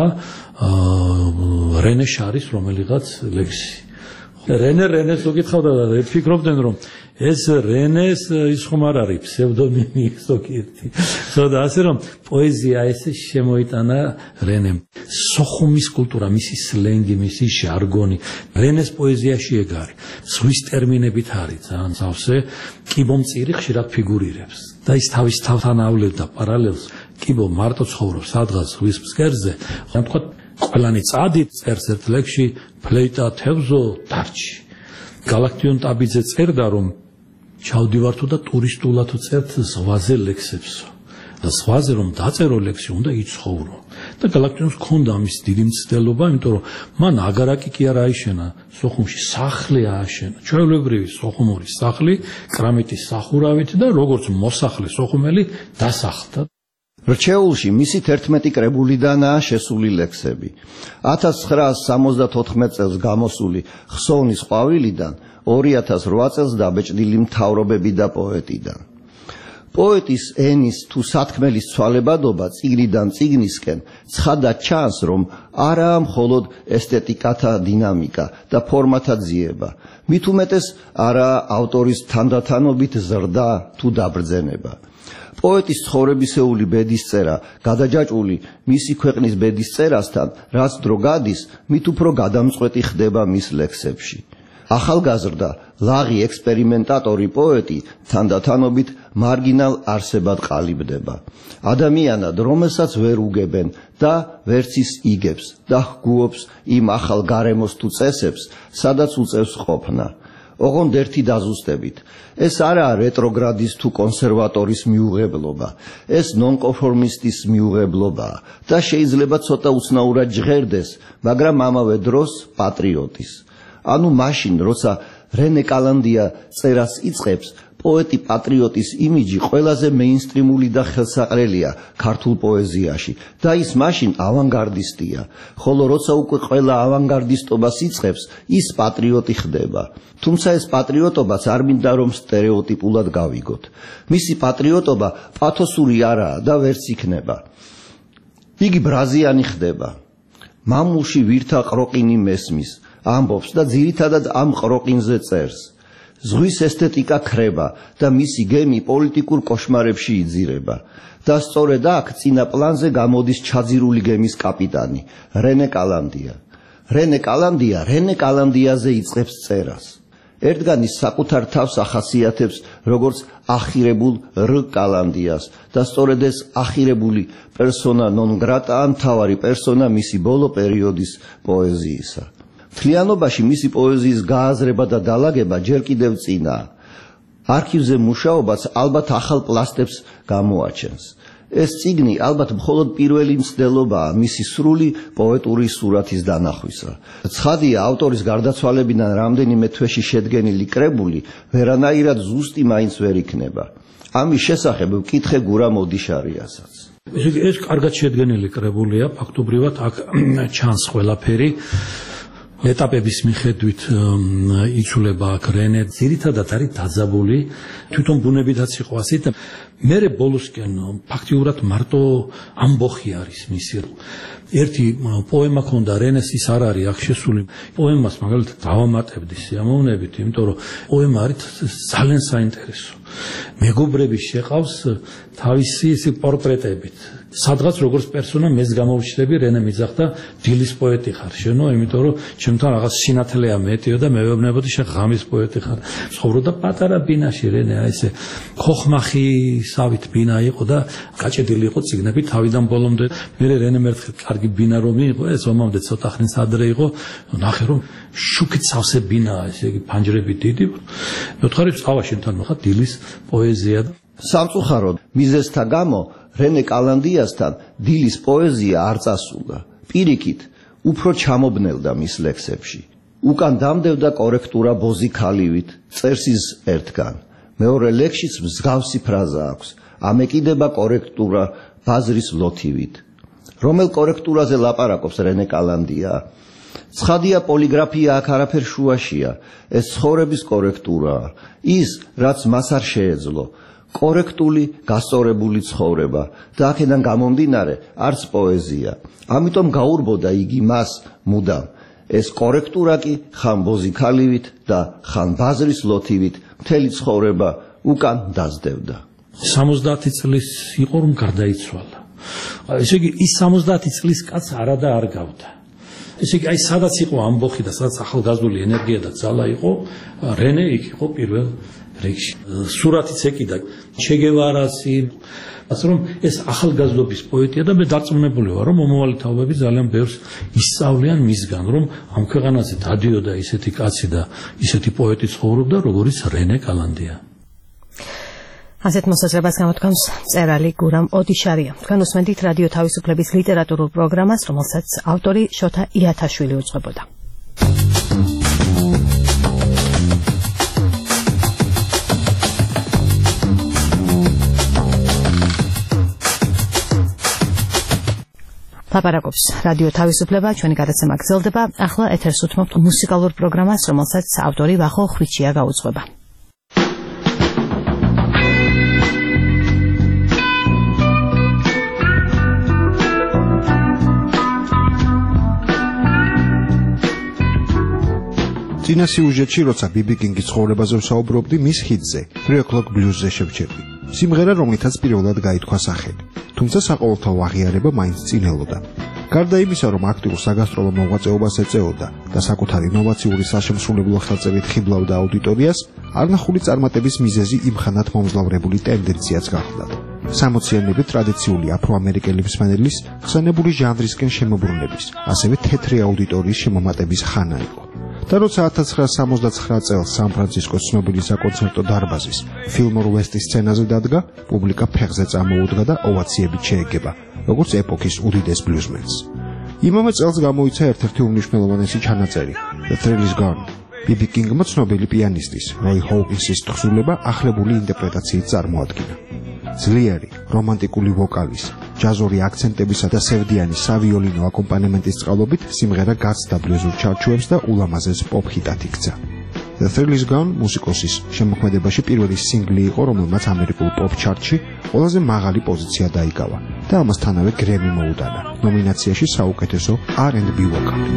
რენე შარის რომელიღაც ლექსი. რენე რენეს უკითხავდა და ფიქრობდნენ რომ ეს რენეს ის ხომ არ არის ფსევდონიმი ზოგიერთი. ხოდა ასე რომ პოეზია ესე შემოიტანა რენემ. სოხუმის კულტურა, მისი სლენგი, მისი ჟარგონი, რენეს პოეზიაში ეგ არის. ზღვის ტერმინებით არის ძალიან სავსე, კიბომწირი ხშირად ფიგურირებს და ის თავის თავთან ავლევდა პარალელს. კიბო მარტო ცხოვრობს სადღაც ზღვის ფსკერზე, რა თქვა ყველანი წადით წერს ერთ ლექსში ფლეიტა თევზო დარჩი. გალაქტიონ ტაბიძე წერდა რომ ჩავდივართო და ტურისტულათო წერთ ზღვაზე ლექსებსო. და ზღვაზე რომ დაწერო ლექსი უნდა იცხოვრო. და გალაქტიონს ჰქონდა ამის დიდი მცდელობა, იმიტომ რომ მან აგარაკი კი არ აიშენა, სოხუმში სახლი ააშენა. ჩვეულებრივი სოხუმური სახლი, კრამიტის სახურავით და როგორც მოსახლე სოხუმელი დასახლდა. რჩეულში მისი თერთმეტი კრებულიდანაა შესული ლექსები. ათას ცხრაას სამოცდათოთხმეტ წელს გამოსული ხსოვნის ყვავილიდან, ორი ათას რვა წელს დაბეჭდილი მთავრობები და პოეტიდან. პოეტის ენის თუ სათქმელის ცვალებადობა წიგნიდან წიგნისკენ ცხადად ჩანს, რომ არაა მხოლოდ ესთეტიკათა დინამიკა და ფორმათა ძიება, მით უმეტეს არაა ავტორის თანდათანობით ზრდა თუ დაბრძენება. პოეტის ცხოვრებისეული ბედისწერა გადაჯაჭვული მისი ქვეყნის ბედისწერასთან, რაც დრო გადის, მით უფრო გადამწყვეტი ხდება მის ლექსებში. ახალგაზრდა, ლაღი ექსპერიმენტატორი პოეტი თანდათანობით მარგინალ არსებად ყალიბდება. ადამიანად, რომელსაც ვერ უგებენ და ვერც ის იგებს და ჰგუობს იმ ახალ გარემოს თუ წესებს, სადაც უწევს ყოფნა. ოღონდ ერთი დაზუსტებით, ეს არაა რეტროგრადის თუ კონსერვატორის მიუღებლობა, ეს ნონკონფორმისტის მიუღებლობაა და შეიძლება ცოტა უცნაურად ჟღერდეს, მაგრამ ამავე დროს პატრიოტის. ანუ მაშინ, როცა რენე კალანდია წერას იწყებს, პოეტი პატრიოტის იმიჯი ყველაზე მეინსტრიმული და ხელსაყრელია ქართულ პოეზიაში და ის მაშინ ავანგარდისტია, ხოლო როცა უკვე ყველა ავანგარდისტობას იწყებს, ის პატრიოტი ხდება. თუმცა ეს პატრიოტობაც არ მინდა რომ სტერეოტიპულად გავიგოთ. მისი პატრიოტობა პათოსური არაა და ვერც იქნება. იგი ბრაზიანი ხდება. მამულში ვირთა ყროყინი მესმის, ამბობს და ძირითადად ამ ყროყინზე წერს. ზღვის ესთეტიკა ქრება და მისი გემი პოლიტიკურ კოშმარებში იძირება. და სწორედ აქ წინა პლანზე გამოდის ჩაძირული გემის კაპიტანი, რენე კალანდია. რენე კალანდია რენე კალანდიაზე იწყებს წერას. ერთგან ის საკუთარ თავს ახასიათებს როგორც ახირებულ რ კალანდიას და სწორედ ეს ახირებული პერსონა ნონ გრატაა მთავარი პერსონა მისი ბოლო პერიოდის პოეზიისა. მთლიანობაში მისი პოეზიის გააზრება და დალაგება ჯერ კიდევ წინაა. არქივზე მუშაობაც ალბათ ახალ პლასტებს გამოაჩენს. ეს წიგნი ალბათ მხოლოდ პირველი მცდელობაა მისი სრული პოეტური სურათის დანახვისა. ცხადია, ავტორის გარდაცვალებიდან რამდენიმე თვეში შედგენილი კრებული ვერანაირად ზუსტი მაინც ვერ იქნება. ამის შესახებ ვკითხე გურამ ოდიშარიასაც. ეს კარგად შედგენილი კრებულია, ფაქტობრივად აქ ჩანს ყველაფერი. ეტაპების მიხედვით იცვლება აქ რენე, ძირითადად არის დაძაბული, თვითონ ბუნებითაც იყო ასე და მერე ბოლოსკენ ფაქტიურად მარტო ამბოხი არის მისი. ერთი პოემა ქონდა რენეს, ის არ არის აქ შესული. პოემას მაგალითად დავამატებდი სიამოვნებით, იმიტომ რომ პოემა არის ძალიან საინტერესო. მეგობრები შეყავს თავისი ისი პორტრეტებით. სადღაც როგორც პერსონა მეს გამოვჩნდები, რენე მიძახდა დილის პოეტი ხარ შენო, იმიტომ რომ ჩემთან რაღაც სინათლეა მეტიო და მევეუბნებოდი შენ ღამის პოეტი ხარ. ცხოვრობდა პატარა ბინაში რენე, აი ესე ხოხმახისავით ბინა იყო და გაჭედილი იყო წიგნები თავიდან ბოლომდე. მე რენე მერთხელ კარგი ბინა რომ იყო, ეს ომამდე ცოტა ხნის ადრე იყო, ნახე რომ შუქით სავსე ბინაა, ესე იგი ფანჯრები დიდი. მეთხარი წავა შენთან მოხდა დილის პოეზია. სამწუხაროდ მიზეზთა გამო რენე კალანდიასთან დილის პოეზია არ წასულა. პირიქით, უფრო ჩამობნელდა მის ლექსებში. უკან დამდევდა კორექტურა ბოზი ქალივით, წერს ის ერთგან. მეორე ლექსშიც მსგავსი ფრაზა აქვს. ამეკიდება კორექტურა ბაზრის ლოთივით. რომელ კორექტურაზე ლაპარაკობს რენე კალანდია? ცხადია პოლიგრაფია აქ არაფერ შუაშია, ეს ცხოვრების კორექტურაა. ის, რაც მას არ შეეძლო, კორექტული, გასწორებული ცხოვრება და აქედან გამომდინარე არც პოეზია. ამიტომ გაურბოდა იგი მას მუდამ. ეს კორექტურა კი ხან ბოზი ქალივით და ხან ბაზრის ლოთივით მთელი ცხოვრება უკან დასდევდა. სამოცდაათი წლის იყო რომ გარდაიცვალა. ესე იგი ის სამოცდაათი წლის კაც არა და არ გავდა. ესე იგი აი სადაც იყო ამბოხი და სადაც ახალგაზრდული ენერგია და ძალა იყო, რენე იქ იყო პირველ რიგში. სურათიც ეკიდა ჩე გევარასი, ასე რომ ეს ახალგაზრდობის პოეტია და მე დარწმუნებული ვარ რომ მომავალი თაობები ძალიან ბევრს ისწავლიან მისგან, რომ ამ ქვეყანაზე დადიოდა ისეთი კაცი და ისეთი პოეტი ცხოვრობდა, როგორიც რენე კალანდია. ასეთ მოსაზრებას გამოთქვამს მწერალი გურამ ოდიშარია. თქვენ უსმენთ რადიო თავისუფლების ლიტერატურულ პროგრამას, რომელსაც ავტორი შოთა იათაშვილი უძღვებოდა. ლაპარაკობს რადიო თავისუფლება, ჩვენი გადაცემა გრძელდება. ახლა ეთერს უთმობთ მუსიკალურ პროგრამას, რომელსაც ავტორი ვახო ხვიჩია გაუძღვება. წინა სიუჟეტში, როცა ბიბი კინგის ცხოვრებაზე ვსაუბრობდი, მის ჰიტზე three o'clock blues-ზე შევჩერდი. სიმღერა, რომლითაც პირველად გაითქვა სახელი. თუმცა საყოველთაო აღიარება მაინც წინელოდა. გარდა იმისა, რომ აქტიურ საგასტროლო მოღვაწეობას ეწეოდა და საკუთარი ინოვაციური საშემსრულებლო ხელწერით ხიბლავდა აუდიტორიას, არნახული წარმატების მიზეზი იმხანად მომძლავრებული ტენდენციაც გახლდათ. სამოციანები ტრადიციული აფროამერიკელი მსმენელის ხსენებული ჟანრისკენ შემოbrunების, ასევე თეთრი აუდიტორიის შემომატების ხანა იყო. და როცა ათას ცხრაასი სამოცდაცხრა წელს სან-ფრანცისკოს ცნობილი საკონცერტო დარბაზის ფილმორ ვესტის სცენაზე დადგა, პუბლიკა ფეხზე წამოუდგა და ოვაციებით შეეგება, როგორც ეპოქის უდიდეს ბლუზმენს. იმავე წელს გამოიცა ერთ-ერთი უმნიშვნელოვანესი ჩანაწერი The Thrill Is Gone. ბიბი კინგმა ცნობილი პიანისტის როი ჰოუკინსის თხზულება ახლებული ინტერპრეტაციით წარმოადგინა. ძლიერი, რომანტიკული ვოკალის, ჯაზური აქცენტებისა და სევდიანი სავიოლინო აკომპანემენტის წყალობით სიმღერა გაცდა ბლუზურ ჩარჩოებს და ულამაზეს პოპ ჰიტად იქცა. The Thrill Is Gone მუსიკოსის შემოქმედებაში პირველი სინგლი იყო, რომელმაც ამერიკულ პოპ ჩარტში ყველაზე მაღალი პოზიცია დაიკავა და ამასთანავე გრემი მოუტანა ნომინაციაში საუკეთესო R and B ვოკალი.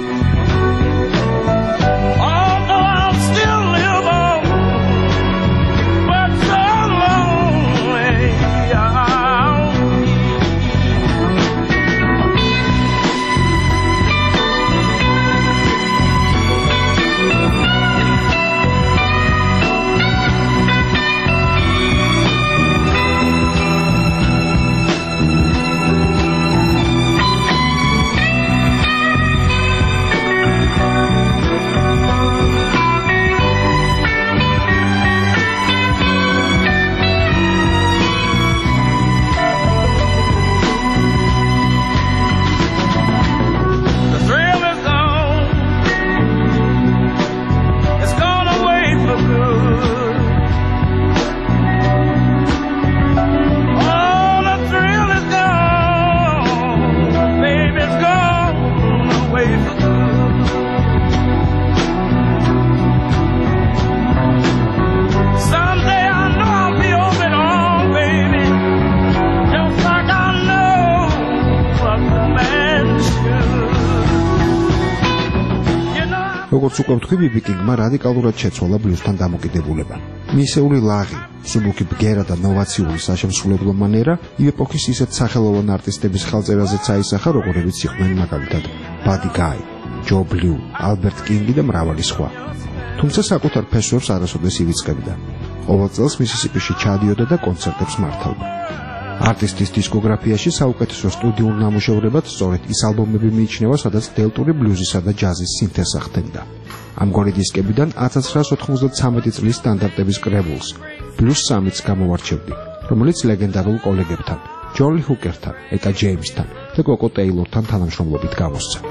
როგორც უკვე ვთქვი, ბიბი კინგმა რადიკალურად შეცვალა ბლუზთან დამოკიდებულება. მისეული ლაღი, სუბუქი ბგერა და ნოვაციური საშემსრულებლო მანერა იმ ეპოქის ისეთ სახელოვან არტისტების ხელწერაზეც აისახა, როგორებიც იყვნენ მაგალითად ბადი გაი, ჯო ბლუ, ალბერტ კინგი და მრავალი სხვა. თუმცა საკუთარ ფესვებს არასოდეს ივიწყებდა. ყოველ წელს მისისიპიში ჩადიოდა და კონცერტებს მართავდა. არტისტის დისკოგრაფიაში საუკეთესო სტუდიურ ნამუშევრებად სწორედ ის ალბომები მიიჩნევა, სადაც დელტური ბლუზისა და ჯაზის სინთეზს ახდენდა. ამგვარი დისკებიდან ათას ცხრაასი ოთხმოცდათვრამეტი წლის სტანდარტების კრებულს ბლუზ სამიც გამოვარჩევდი, რომელიც ლეგენდარულ კოლეგებთან, ჯოლი ჰუკერთან, ეტა ჯეიმსთან და კოკო ტეილორთან თანამშრომლობით გამოსცა.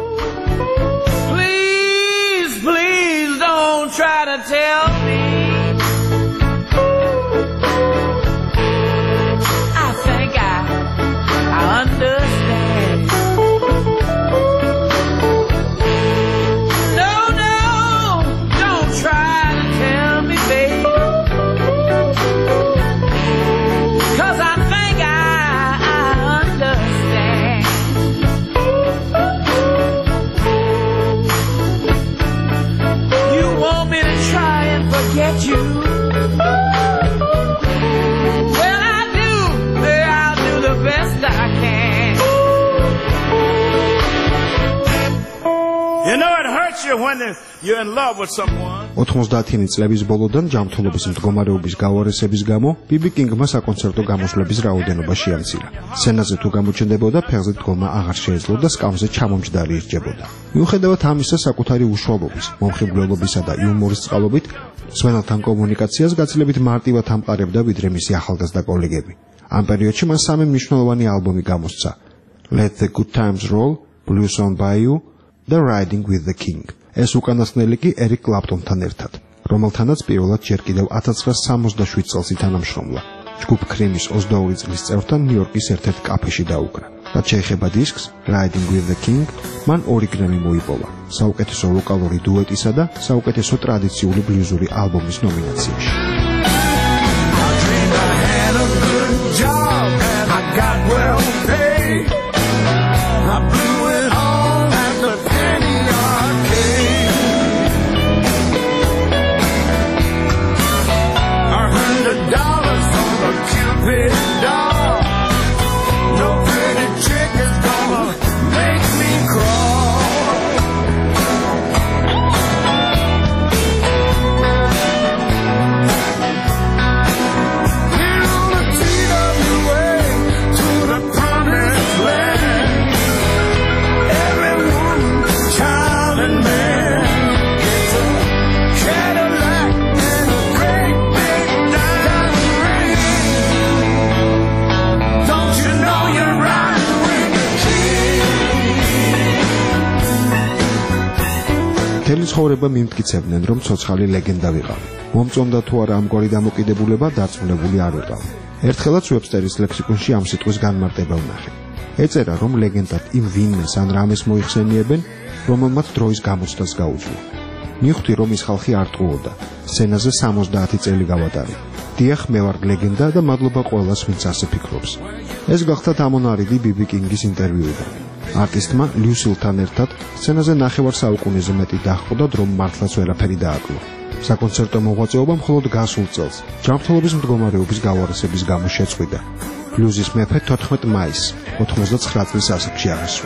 Please, please don't try to tell me I think I, I understand. No, no, don't try to tell me, baby, 'cause I think I, I understand. You want me to try and forget you? Well, I do. I'll do the best I can. You know it hurts you when you're in love with someone. ოცდაათი წლების ბოლოდან ჯანმრთელობის მდგომარეობის გავარესების გამო ბიბი კინგმა საკონცერტო გამოსვლების რაოდენობა შეამცირა. სცენაზე თუ გამოჩნდებოდა, ფეხზე დგომა აღარ შეეძლო და სკამზე ჩამომჯდარი ირჯებოდა. მიუხედავად ამისა, საკუთარი უშუალობის, მომხიბვლელობისა და იუმორის წყალობით, მსმენელთან კომუნიკაციას გაცილებით მარტივად ამყარებდა ვიდრე მისი ახალგაზრდა კოლეგები. ამ პერიოდში მან სამი მნიშვნელოვანი ალბომი გამოსცა: Let the Good Times Roll, Blues on Bayou და Riding with the King. ეს უკანასკნელი კი ერიკ კლაპტონთან ერთად, რომელთანაც პირველად ჯერ კიდევ ألف تسعمائة سبعة وستة წელს ითანამშრომლა. ჯგუფ ქრიმის ოცდაორი წლის წევრთან ნიუ-იორკის ერთ-ერთ კაფეში დაუკრა. რაც შეეხება დისკს Riding with the King, მან ორი გრემი მოიპოვა, საუკეთესო ვოკალური დუეტისა და საუკეთესო ტრადიციული ბლუზური ალბომის ნომინაციაში. მთელი ცხოვრება მიმტკიცებდნენ, რომ ცოცხალი ლეგენდა ვიყავი. მომწონდა თუ არა ამგვარი დამოკიდებულება, დარწმუნებული არ ვიყავ. ერთხელაც ვებსტერის ლექსიკონში ამ სიტყვის განმარტება ვნახე. ეწერა, რომ ლეგენდად იმ ვინმეს ან რამეს მოიხსენიებენ, რომელმაც დროის გამოცდას გაუძლო. მივხვდი, რომ ის ხალხი არ ტყუოდა. სცენაზე სამოცდაათი წელი გავატარე. დიახ, მე ვარ ლეგენდა და მადლობა ყველას, ვინც ასე ფიქრობს. ეს გახდა დამონარიდი ბიბი კინგის ინტერვიუიდან. არტისტმა ლიუსილთან ერთად სცენაზე ნახევარ საუკუნეზე მეტი დაჰყო, რომ მართლაც ვერაფერი დააკლო. საკონცერტო მოღვაწეობა მხოლოდ გასულ წელს ჯანმრთელობის მდგომარეობის გავარესების გამო შეწყვიტა. ბლუზის მეფე თოთხმეტ მაისს ოცდათხმეტ წლის ასაკში აღესვა.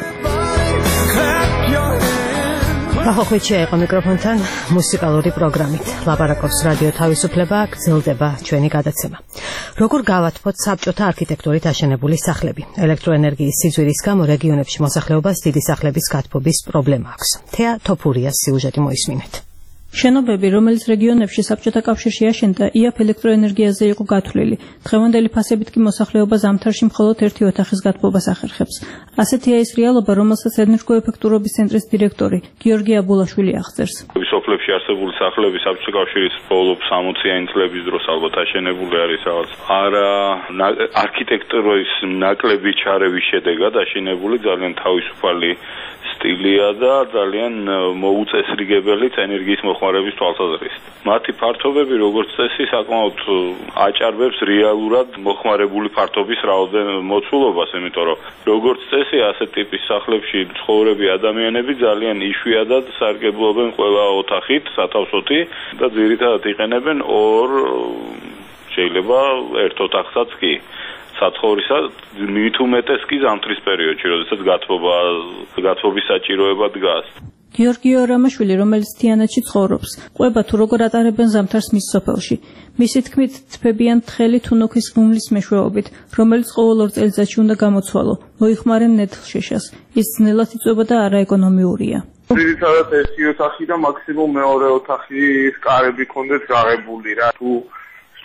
ახოხიჩია იყო მიკროფონთან მუსიკალური პროგრამით. ლაპარაკობს რადიო თავისუფლება, გრძელდება ჩვენი გადაცემა. როგორ გავათბოთ საბჭოთა არქიტექტურით აშენებული სახლები? ელექტროენერგიის სიძვირის გამო რეგიონებში მოსახლეობას დიდი სახლების გათბობის პრობლემა აქვს. თეა თოფურიას სიუჟეტი მოისმინეთ. შენობები, რომელიც რეგიონებში საბჭოთა კავშირში აშენდა, იაფ ელექტროენერგიაზე იყო გათვლილი. დღევანდელი ფასებით კი მოსახლეობა ზამთარში მხოლოდ ერთი ოთახის გათბობას ახერხებს. ასეთია ის რეალობა, რომელსაც ენერგოეფექტურობის ცენტრის დირექტორი გიორგი აბულაშვილი აღწერს. სოფლებში არსებული სახლები საბჭოთა კავშირის ბოლო სამოციანი წლების დროს ალბათ აშენებული არის რაღაც. არა არქიტექტურის ნაკლები ჩარევის შედეგად აშენებული, ძალიან თავისუფალი სტილია და ძალიან მოუწესრიგებელი ენერგიის მოხმარების თვალსაზრისით. მათი ფართობები, როგორც წესი, საკმაოდ აჭარბებს რეალურად მოხმარებული ფართობის მოცულობას, იმიტომ რომ როგორც წესი, ასეთ ტიპის სახლებში ცხოვრები ადამიანები ძალიან იშვიათად სარგებლობენ ყველა ოთახით, სათავსოთი და ძირითადად იყენებენ ორ, შეიძლება ერთ ოთახსაც კი. საცხოვრისა მით უმეტეს კი ზამთრის პერიოდში, როდესაც გათბობა გათბობის საჭიროება დგას. გიორგი ორამაშვილი, რომელიც თიანეთში ცხოვრობს, ყვება თუ როგორ ატარებენ ზამთარს მის სოფელში. მისი თქმით, თფებიან თხელი თუნუქის ღუმლის მეშვეობით, რომელიც ყოველ ორ წელიწადში უნდა გამოცვალო. მოიხმარენ ნედლშეშას. ის ძნელად იწვება და არაეკონომიურია. ძირითადად ერთი ოთახი და მაქსიმუმ მეორე ოთახის კარები კონდეს გაღებული რა. თუ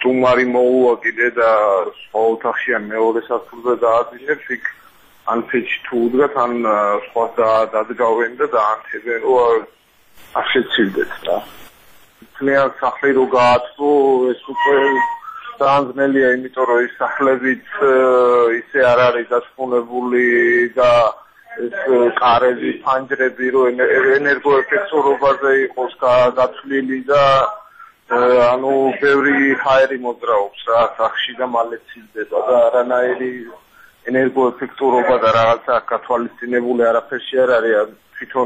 სტუმარი მოუვა კიდე და სხვა ოთახშიან მეორე სართულზე დაადგინებს იქ ან ფეჩი თუ უდგათ ან სხვა დადგავენ და დაანთებენ რომ არ შეცილდეთ და თლიან სახლი რო გაათბო ეს უკვე ძალიან ძნელია იმიტომ რომ ეს სახლებიც ისე არ არის დასრულებული და ეს კარები, ფანჯრები რო ენერგოეფექტურობაზე იყოს გაცვლილი და ანუ ბევრი ჰაერი მოძრაობს რა სახში და მალე ცილდება და არანაირი ენერგოეფექტურობა და რაღაცა გათვალისწინებული არაფერში არ არის თვითონ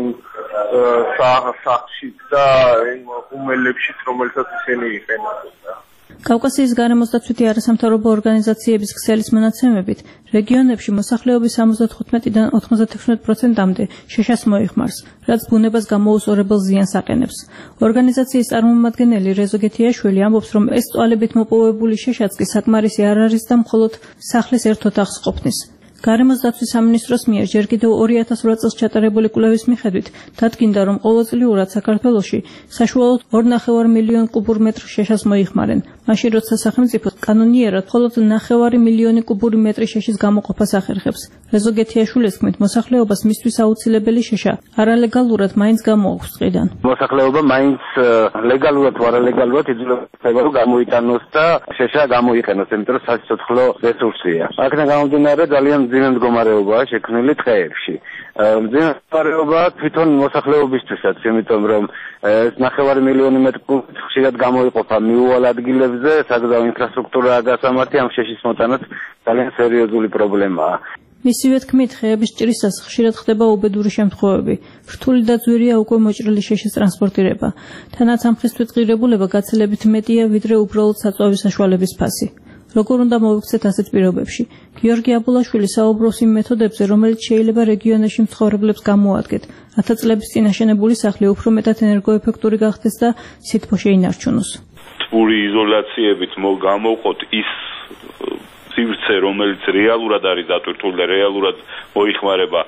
სახში და უმელებში რომელსაც ისინი იყენებენ. კავკასიის გარემოს დაცვითი არასამთავრობო ორგანიზაციების ქსელის მონაცემებით, რეგიონებში მოსახლეობის ორმოცდათხუთმეტიდან ოთხმოცდათექვსმეტ პროცენტამდე შეშას მოიხმარს, რაც ბუნებას გამოუსწორებელ ზიანს აყენებს. ორგანიზაციის წარმომადგენელი რეზო გეთიაშვილი ამბობს, რომ ეს წვალებით მოპოვებული შეშაც კი საკმარისი არ არის და მხოლოდ სახლის ერთ ოთახს ყოფნის. გარემოს დაცვის სამინისტროს მიერ ჯერ კიდევ ორი ათას ორი წელს ჩატარებული კვლევის მიხედვით დადგინდა, რომ ყოველწლიურად საქართველოში საშუალოდ ორი ნახევარი მილიონი კუბური მეტრი შეშას მოიხმარენ, მაშინ როცა სახელმწიფო კანონიერად მხოლოდ ნახევარი მილიონი კუბური მეტრი შეშის გამოყოფას ახერხებს. რეზო გეთიაშვილის თქმით, მოსახლეობას მისთვის აუცილებელი შეშა არალეგალურად მაინც გამოაქვს ტყიდან. მოსახლეობა მაინც ლეგალურად თუ არალეგალურად იძლევა რომ გამოიტანოს და შეშა გამოიყენოს, იმიტომ რომ სასიცოცხლო რესურსია. აქედან გამომდინარე ძალიან მძიმე მდგომარეობაა შექმნილი ტყეებში. მძიმე მდგომარეობა თვითონ მოსახლეობისთვისაც, იმიტომ რომ ეს ნახევარი მილიონი მეტრი კუბით ხშირად გამოიყოფა მიუვალ ადგილებზე, საგზაო ინფრასტრუქტურაა გასამართი, ამ შეშის მოტანაც ძალიან სერიოზული პრობლემაა. მისივე თქმით, ხეების ჭრისას ხშირად ხდება უბედური შემთხვევები. რთული და ძვირია უკვე მოჭრილი შეშის ტრანსპორტირება. თანაც ამ ხისთვის ღირებულება გაცილებით მეტია, ვიდრე უბრალოდ საწვავის საშუალების ფასი. როგორ უნდა მოვიქცეთ ასეთ პირობებში? გიორგი აბულაშვილი საუბრობს იმ მეთოდებზე, რომელიც შეიძლება რეგიონებში მცხოვრებლებს გამოადგეთ. ათი წლების წინ აშენებული სახლი უფრო მეტად ენერგოეფექტური გახდეს და სითბო შეინარჩუნოს. თბური იზოლაციებით მოგამოვყოთ ის სივრცე, რომელიც რეალურად არის დატვირთული და რეალურად მოიხმარება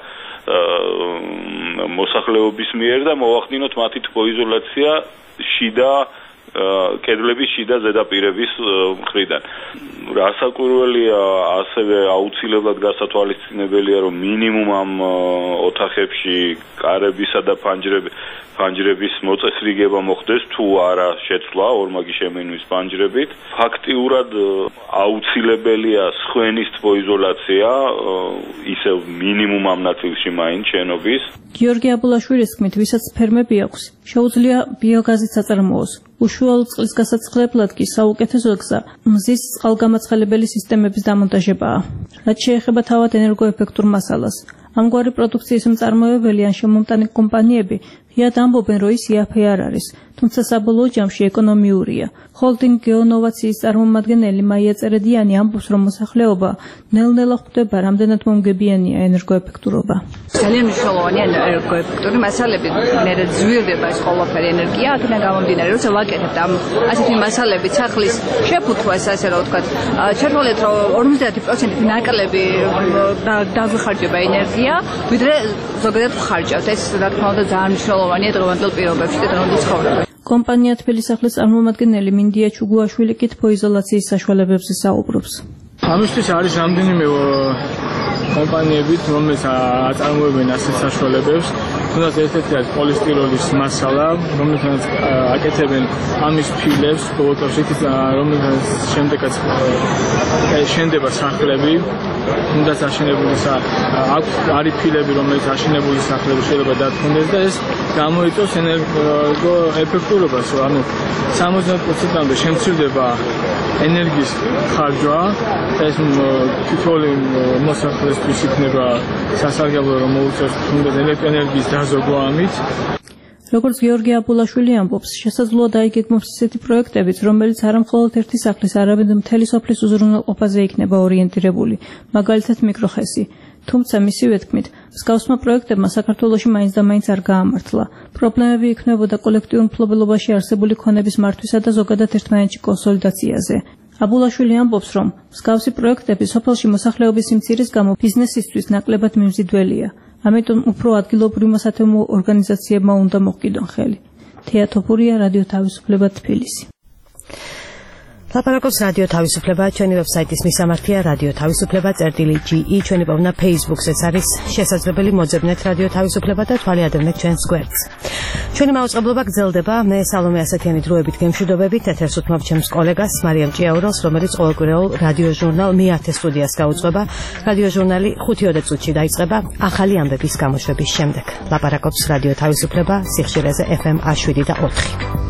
მოსახლეობის მიერ და მოვახდინოთ მათი თბოიზოლაცია შიდა კედლების შიდა ზედაპირების მხრიდან. რასაკვირველია, ასევე აუცილებლად გასათვალისწინებელია, რომ მინიმუმ ამ ოთახებში კარებისა და ფანჯრების ფანჯრების მოწესრიგება მოხდეს თუ არა შეცვლა ორმაგი შემინვის ფანჯრებით. ფაქტიურად აუცილებელია სხვენის თბოიზოლაცია, ისევ მინიმუმ ამ ნაწილში მაინც შენობის. გიორგი აბულაშვილის თქმით, ვისაც ფერმები აქვს, შეუძლია ბიოგაზით საწარმოოს. უშუალო წყლის გასაცხლებლად კი საუკეთესო გზა მზის წყალგამაცხელებელი სისტემების დამონტაჟებაა. რაც შეეხება თავად ენერგოეფექტურ მასალას, ამგვარი პროდუქციის მწარმოებელი ან შემომტანი კომპანიები ღიად ამბობენ, რომ ის იაფე არ არის, თუმცა საბოლოო ჯამში ეკონომიურია. ჰოლდინგ გეონოვაციის წარმომადგენელი მაია წერედიანი ამბობს, რომ მოსახლეობა ნელ-ნელა ხვდება, რამდენად მომგებიანია ენერგოეფექტურობა. ძალიან მნიშვნელოვანია ენერგოეფექტური მასალები, მე ძვირდება ეს ყველაფერი ენერგია, აქედან გამომდინარე, როცა ვაკეთებთ ამ ასეთი მასალებით სახლის შეფუთვას, ასე რომ ვთქვათ, ჩათვალეთ, რომ ორმოცდაათი პროცენტი ნაკლები დაგვიხარჯება ენერგია, ვიდრე ზოგადად ვხარჯავთ. ეს რა თქმა უნდა ძალიან მნიშვნელოვანია დღევანდელ პირობებში და დღევანდელ ცხოვრებაში. კომპანია თბილი სახლის წარმომადგენელი მინდია ჩუგუაშვილი კი თბოიზოლაციის საშუალებებზე საუბრობს. ამისთვის არის რამდენიმე კომპანიები, რომელიც აწარმოებენ ასეთ საშუალებებს. თუნდაც ერთ-ერთი არის პოლისტიროლის მასალა, რომელსაც აკეთებენ ამის ფილებს, ბოლოებში, რომელსაც შემდეგაც შენდება სახლები. თუნდაც აშენებული აქვს არის ფილები, რომელიც აშენებული სახლები შეიძლება დათმობდეს და ეს გამოიწვევს ენერგოეფექტურობას, ანუ სამოცდაათ პროცენტამდე შემცირდება ენერგიის ხარჯვა, ეს თითოეული მოსახლეისთვის იქნება სასარგებლო, რომ მოუწევს თუნდაც ელექტროენერგიის დაზოგვა ამით. როგორც გიორგი აბულაშვილი ამბობს, შესაძლოა დაიგეგმოს ისეთი პროექტებიც, რომელიც არა მხოლოდ ერთი სახლის, არამედ მთელი სოფლის უზრუნველყოფაზე იქნება ორიენტირებული, მაგალითად მიკროხესი. თუმცა მისივე თქმით, მსგავსმა პროექტებმა საქართველოში მაინც და მაინც არ გაამართლა. პრობლემები იქმნებოდა კოლექტიურ მფლობელობაში არსებული ქონების მართვისა და ზოგადად ერთმანეთში კონსოლიდაციაზე. აბულაშვილი ამბობს, რომ მსგავსი პროექტები სოფელში მოსახლეობის სიმცირის გამო ბიზნესისთვის ნაკლებად მიმზიდველია. ამიტომ უფრო ადგილობრივ მოსათემო ორგანიზაციებმა უნდა მოჰყიდონ ხელი. თეა თოფურია, რადიო თავისუფლება, თბილისი. ლაპარაკობს რადიო თავისუფლება, ჩვენი ვებსაიტის მისამართია რადიო თავისუფლება წერტილი ჯი ი, ჩვენი პოვნა Facebook-ზეც არის შესაძლებელი მოძებნეთ რადიო თავისუფლება და თვალი ადევნეთ ჩვენს გვერდს. ჩვენი მაუწყებლობა გრძელდება, მე სალომე ასათიანი დროებით გემშვიდობებით, ეთერს უთმობ ჩემს კოლეგას მარიამ ჭიაურელს, რომელიც ყოველკვირეულ რადიო ჟურნალ მეათე სტუდიას გაუძღვება. რადიო ჟურნალი ხუთი-ოცდაოთხ წუთში დაიწყება ახალი ამბების გამოშვების შემდეგ. ლაპარაკობს რადიო თავისუფლება, სიხშირეზე ეფ ემ ათი შვიდი და ოთხი.